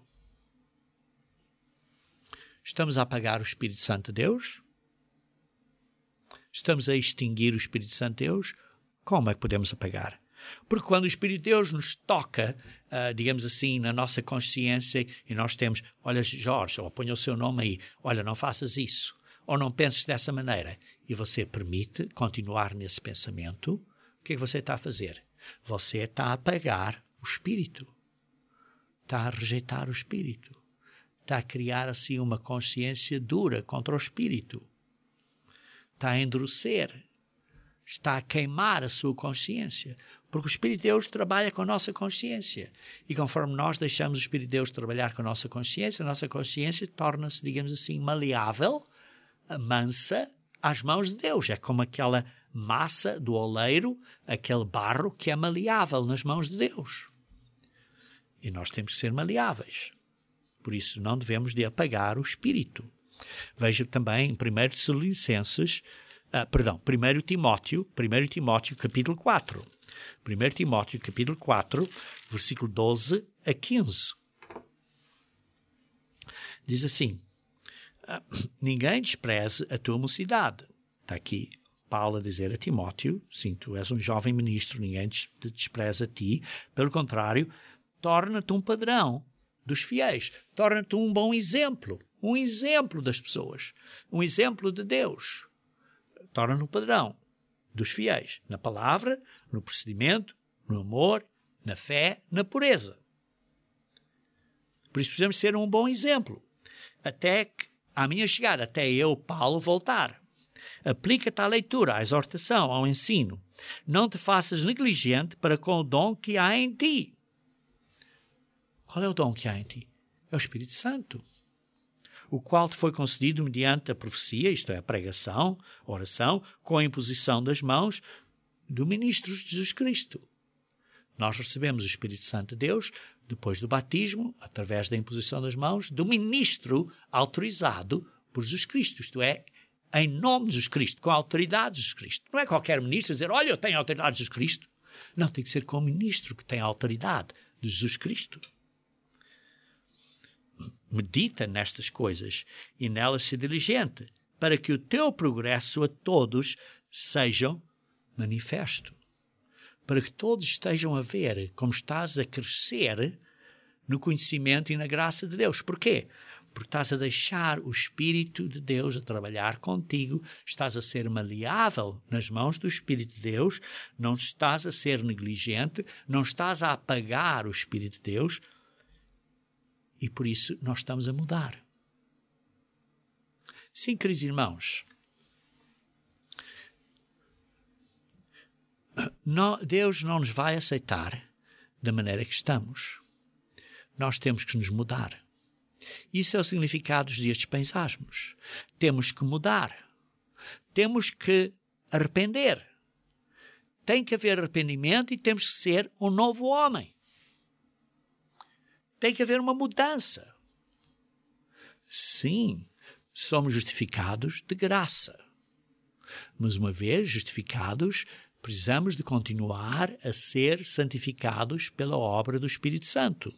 A: Estamos a apagar o Espírito Santo de Deus? Estamos a extinguir o Espírito Santo de Deus? Como é que podemos apagar? Porque quando o Espírito de Deus nos toca, digamos assim, na nossa consciência, e nós temos: olha, Jorge, ou ponha o seu nome aí, olha, não faças isso, ou não penses dessa maneira, e você permite continuar nesse pensamento, o que é que você está a fazer? Você está a apagar o Espírito, está a rejeitar o Espírito, está a criar assim uma consciência dura contra o Espírito, está a endurecer, está a queimar a sua consciência, porque o Espírito de Deus trabalha com a nossa consciência, e conforme nós deixamos o Espírito de Deus trabalhar com a nossa consciência torna-se, digamos assim, maleável, mansa, às mãos de Deus. É como aquela massa do oleiro, aquele barro que é maleável nas mãos de Deus. E nós temos que ser maleáveis. Por isso não devemos de apagar o Espírito. Veja também em 1 Timóteo, capítulo 4. 1 Timóteo, capítulo 4, versículo 12 a 15. Diz assim: ninguém despreze a tua mocidade. Está aqui Paulo a dizer a Timóteo: sim, tu és um jovem ministro, ninguém te despreza a ti. Pelo contrário, torna-te um padrão dos fiéis. Torna-te um bom exemplo das pessoas, um exemplo de Deus. Torna-te um padrão dos fiéis, na palavra, no procedimento, no amor, na fé, na pureza. Por isso precisamos ser um bom exemplo, até que, à minha chegada, até eu, Paulo, voltar. Aplica-te à leitura, à exortação, ao ensino. Não te faças negligente para com o dom que há em ti. Qual é o dom que há em ti? É o Espírito Santo, o qual te foi concedido mediante a profecia, isto é, a pregação, a oração, com a imposição das mãos do ministro de Jesus Cristo. Nós recebemos o Espírito Santo de Deus depois do batismo, através da imposição das mãos do ministro autorizado por Jesus Cristo, isto é, em nome de Jesus Cristo, com a autoridade de Jesus Cristo. Não é qualquer ministro dizer: olha, eu tenho a autoridade de Jesus Cristo. Não, tem que ser com o ministro que tem a autoridade de Jesus Cristo. Medita nestas coisas e nelas se diligente, para que o teu progresso a todos sejam manifesto. Para que todos estejam a ver como estás a crescer no conhecimento e na graça de Deus. Porquê? Porque estás a deixar o Espírito de Deus a trabalhar contigo, estás a ser maleável nas mãos do Espírito de Deus, não estás a ser negligente, não estás a apagar o Espírito de Deus, e por isso nós estamos a mudar. Sim, queridos irmãos, Deus não nos vai aceitar da maneira que estamos. Nós temos que nos mudar. Isso é o significado destes pensamos. Temos que mudar. Temos que arrepender. Tem que haver arrependimento e temos que ser um novo homem. Tem que haver uma mudança. Sim, somos justificados de graça. Mas uma vez justificados, precisamos de continuar a ser santificados pela obra do Espírito Santo.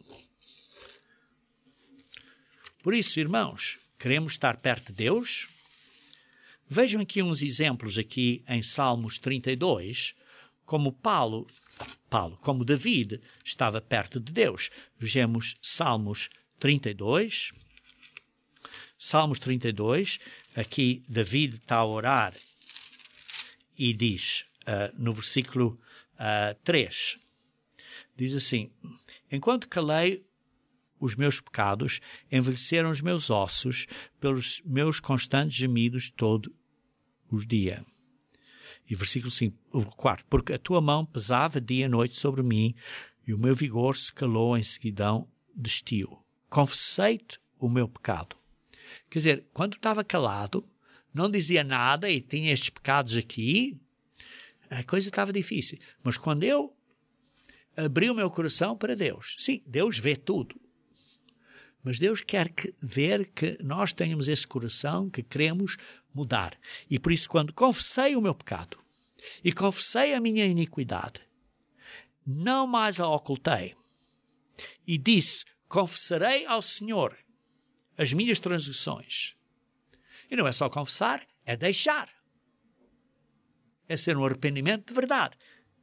A: Por isso, irmãos, queremos estar perto de Deus? Vejam aqui uns exemplos aqui em Salmos 32, como como David estava perto de Deus. Vejamos Salmos 32. Salmos 32, aqui David está a orar e diz, no versículo 3, diz assim: enquanto calei os meus pecados, envelheceram os meus ossos pelos meus constantes gemidos todos os dias. E versículo 4, porque a tua mão pesava dia e noite sobre mim, e o meu vigor se calou em seguidão de estio. Confessei-te o meu pecado. Quer dizer, quando estava calado, não dizia nada e tinha estes pecados aqui, a coisa estava difícil. Mas quando eu abri o meu coração para Deus, sim, Deus vê tudo. Mas Deus quer ver que nós tenhamos esse coração que queremos mudar. E por isso, quando confessei o meu pecado e confessei a minha iniquidade, não mais a ocultei. E disse, confessarei ao Senhor as minhas transgressões. E não é só confessar, é deixar. É ser um arrependimento de verdade.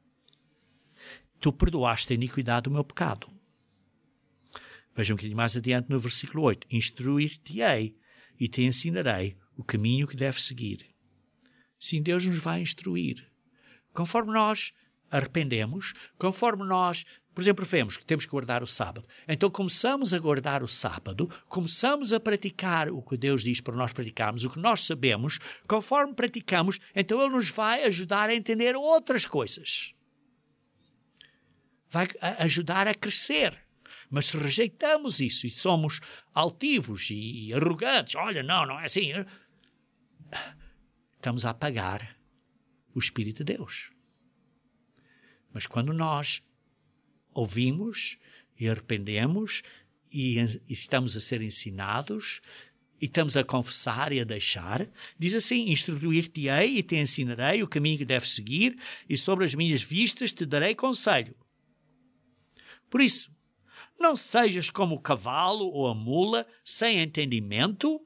A: Tu perdoaste a iniquidade do meu pecado. Vejam um bocadinho mais adiante no versículo 8. Instruir-te-ei e te ensinarei o caminho que deves seguir. Sim, Deus nos vai instruir. Conforme nós arrependemos, conforme nós, por exemplo, vemos que temos que guardar o sábado. Então começamos a guardar o sábado, começamos a praticar o que Deus diz para nós praticarmos, o que nós sabemos. Conforme praticamos, então Ele nos vai ajudar a entender outras coisas. Vai ajudar a crescer. Mas se rejeitamos isso e somos altivos e arrogantes, olha, não é assim, estamos a apagar o Espírito de Deus. Mas quando nós ouvimos e arrependemos e estamos a ser ensinados e estamos a confessar e a deixar, diz assim, instruir-te-ei e te ensinarei o caminho que deves seguir e sobre as minhas vistas te darei conselho. Por isso, não sejas como o cavalo ou a mula, sem entendimento.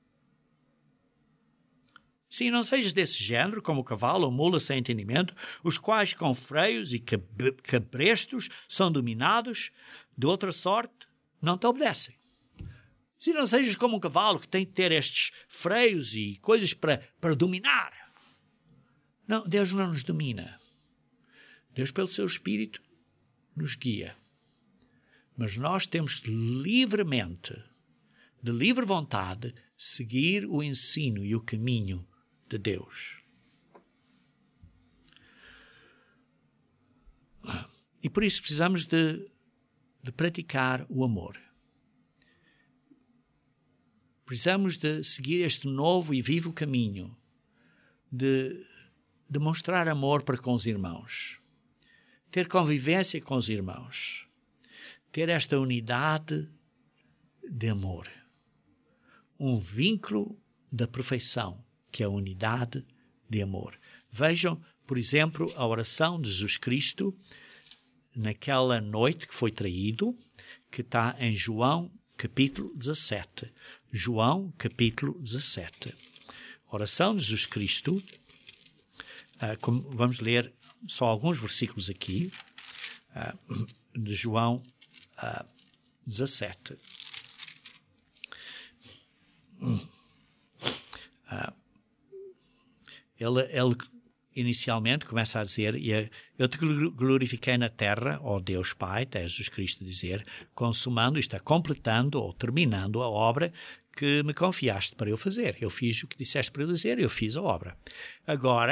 A: Sim, não sejas desse género, como o cavalo ou a mula, sem entendimento, os quais com freios e cabrestos são dominados, de outra sorte não te obedecem. Sim, não sejas como um cavalo que tem que ter estes freios e coisas para dominar. Não, Deus não nos domina. Deus, pelo seu Espírito, nos guia. Mas nós temos que livremente, de livre vontade, seguir o ensino e o caminho de Deus. E por isso precisamos de praticar o amor. Precisamos de seguir este novo e vivo caminho, de demonstrar amor para com os irmãos, ter convivência com os irmãos, ter esta unidade de amor, um vínculo da perfeição, que é a unidade de amor. Vejam, por exemplo, a oração de Jesus Cristo naquela noite que foi traído, que está em João capítulo 17. João capítulo 17. Oração de Jesus Cristo, vamos ler só alguns versículos aqui, de João 17. Ele inicialmente começa a dizer: eu te glorifiquei na terra, ó Deus Pai, até Jesus Cristo dizer, consumando, isto é, completando ou terminando a obra que me confiaste para eu fazer. Eu fiz o que disseste para eu dizer, eu fiz a obra. Agora,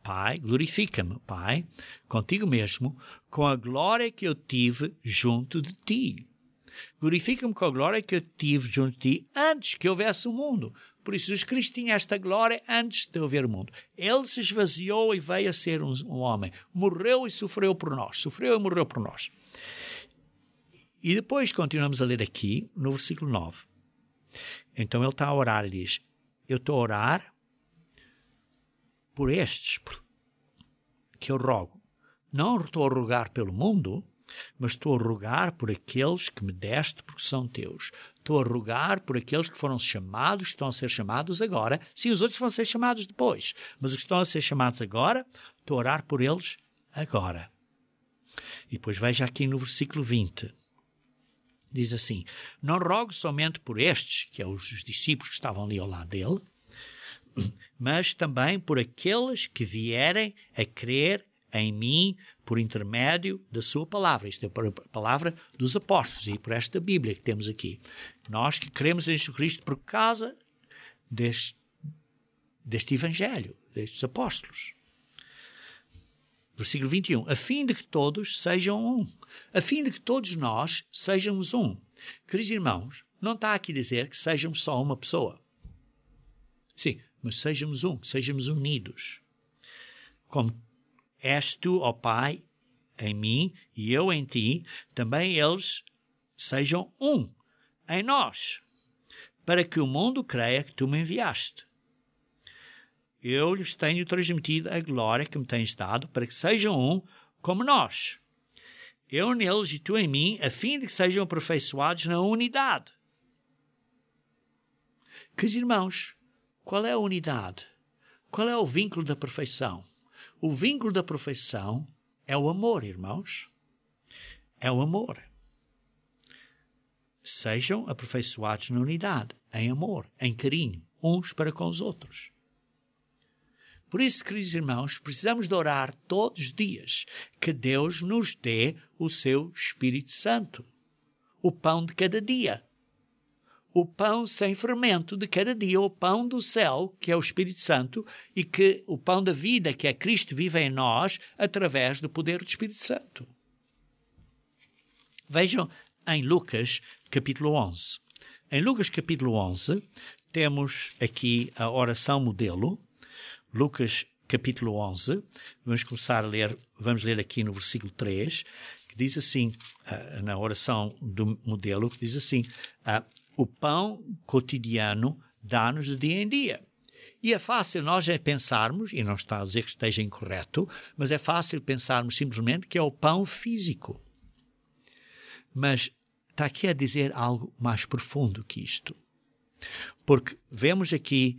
A: Pai, glorifica-me, Pai, contigo mesmo, com a glória que eu tive junto de ti. Glorifica-me com a glória que eu tive junto de ti antes que houvesse o mundo. Por isso, Jesus Cristo tinha esta glória antes de haver o mundo. Ele se esvaziou e veio a ser um homem. Morreu e sofreu por nós. Sofreu e morreu por nós. E depois continuamos a ler aqui, no versículo 9. Então ele está a orar e diz, eu estou a orar por estes que eu rogo. Não estou a rogar pelo mundo, mas estou a rogar por aqueles que me deste porque são teus. Estou a rogar por aqueles que foram chamados, que estão a ser chamados agora. Sim, os outros vão ser chamados depois, mas os que estão a ser chamados agora, estou a orar por eles agora. E depois veja aqui no versículo 20. Diz assim, não rogo somente por estes, que são os discípulos que estavam ali ao lado dele, mas também por aqueles que vierem a crer em mim por intermédio da sua palavra. Isto é a palavra dos apóstolos e por esta Bíblia que temos aqui. Nós que cremos em Jesus Cristo por causa deste Evangelho, destes apóstolos. Versículo 21. A fim de que todos sejam um. A fim de que todos nós sejamos um. Queridos irmãos, não está aqui a dizer que sejamos só uma pessoa. Sim, mas sejamos um, sejamos unidos. Como és tu, ó Pai, em mim e eu em ti, também eles sejam um em nós, para que o mundo creia que tu me enviaste. Eu lhes tenho transmitido a glória que me tens dado, para que sejam um como nós. Eu neles e tu em mim, a fim de que sejam aperfeiçoados na unidade. Queridos irmãos, qual é a unidade? Qual é o vínculo da perfeição? O vínculo da perfeição é o amor, irmãos. É o amor. Sejam aperfeiçoados na unidade, em amor, em carinho, uns para com os outros. Por isso, queridos irmãos, precisamos de orar todos os dias que Deus nos dê o seu Espírito Santo, o pão de cada dia. O pão sem fermento de cada dia, o pão do céu, que é o Espírito Santo, e que o pão da vida, que é Cristo, vive em nós através do poder do Espírito Santo. Vejam em Lucas, capítulo 11. Em Lucas, capítulo 11, temos aqui a oração modelo. Lucas, capítulo 11, vamos ler aqui no versículo 3, que diz assim, na oração do modelo, que diz assim, o pão cotidiano dá-nos de dia em dia. E é fácil nós pensarmos, e não está a dizer que esteja incorreto, mas é fácil pensarmos simplesmente que é o pão físico. Mas está aqui a dizer algo mais profundo que isto. Porque vemos aqui,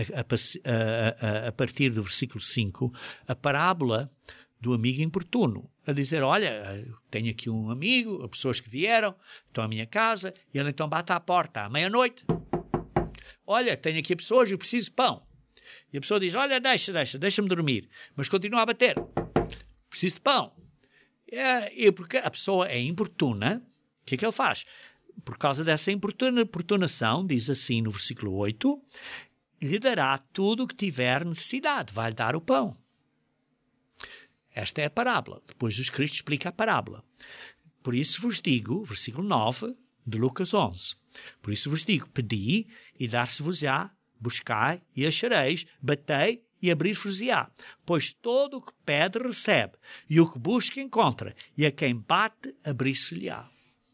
A: a partir do versículo 5, a parábola do amigo importuno, a dizer, olha, tenho aqui um amigo, pessoas que vieram, estão à minha casa, e ele então bate à porta à meia-noite. Olha, tenho aqui pessoas, eu preciso de pão. E a pessoa diz, olha, deixa-me dormir. Mas continua a bater. Preciso de pão. E porque a pessoa é importuna, o que é que ele faz? Por causa dessa importunação, diz assim no versículo 8, lhe dará tudo o que tiver necessidade, vai-lhe dar o pão. Esta é a parábola. Depois Jesus Cristo explica a parábola. Por isso vos digo, versículo 9 de Lucas 11, por isso vos digo, pedi e dar-se-vos-á, buscai e achareis, batei e abrir-vos-á. Pois todo o que pede recebe, e o que busca encontra, e a quem bate abrir-se-lhe-á.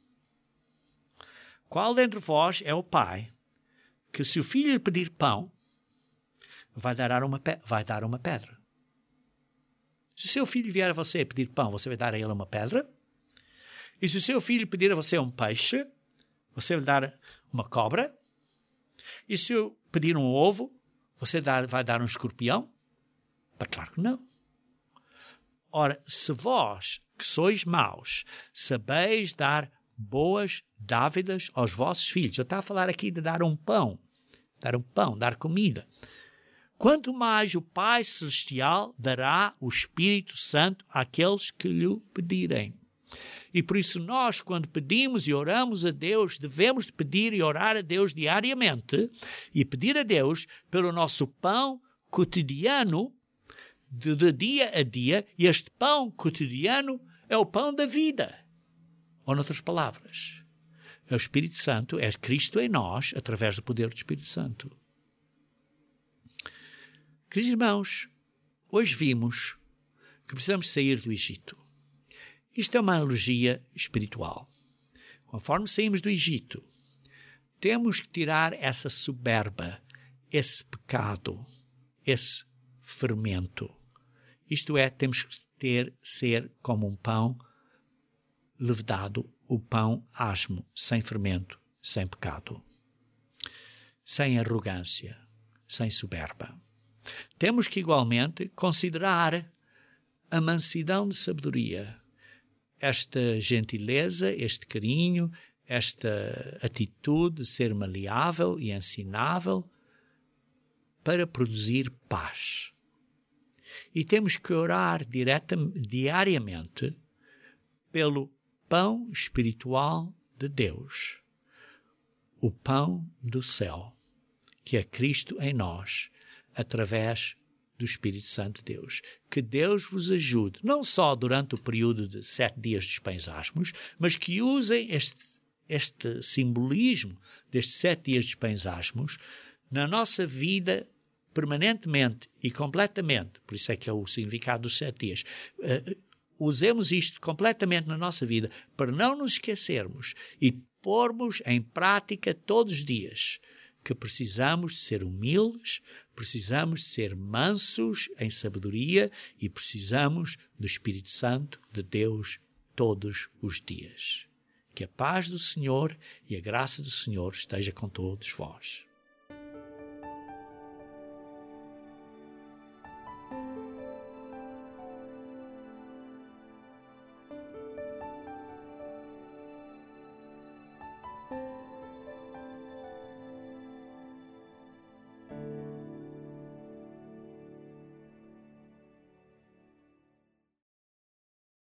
A: Qual dentre vós é o pai que, se o filho lhe pedir pão, vai dar uma pedra? Se o seu filho vier a você pedir pão, você vai dar a ele uma pedra? E se o seu filho pedir a você um peixe, você vai dar uma cobra? E se eu pedir um ovo, você vai dar um escorpião? Claro que não. Ora, se vós, que sois maus, sabeis dar boas dávidas aos vossos filhos, eu estava a falar aqui de dar pão, dar comida. Quanto mais o Pai Celestial dará o Espírito Santo àqueles que lhe pedirem. E por isso nós, quando pedimos e oramos a Deus, devemos de pedir e orar a Deus diariamente e pedir a Deus pelo nosso pão cotidiano de dia a dia, e este pão cotidiano é o pão da vida. Ou, noutras palavras, é o Espírito Santo, é Cristo em nós, através do poder do Espírito Santo. Queridos irmãos, hoje vimos que precisamos sair do Egito. Isto é uma analogia espiritual. Conforme saímos do Egito, temos que tirar essa soberba, esse pecado, esse fermento. Isto é, temos que ser como um pão levedado, o pão asmo, sem fermento, sem pecado, sem arrogância, sem soberba. Temos que igualmente considerar a mansidão de sabedoria, esta gentileza, este carinho, esta atitude de ser maleável e ensinável para produzir paz. E temos que orar diariamente pelo pão espiritual de Deus, o pão do céu, que é Cristo em nós, através do Espírito Santo de Deus. Que Deus vos ajude, não só durante o período de 7 dias dos pães asmos, mas que usem este simbolismo destes 7 dias dos pães asmos na nossa vida permanentemente e completamente. Por isso é que é o significado dos 7 dias. Usemos isto completamente na nossa vida para não nos esquecermos e pormos em prática todos os dias que precisamos de ser humildes, precisamos de ser mansos em sabedoria e precisamos do Espírito Santo de Deus todos os dias. Que a paz do Senhor e a graça do Senhor esteja com todos vós.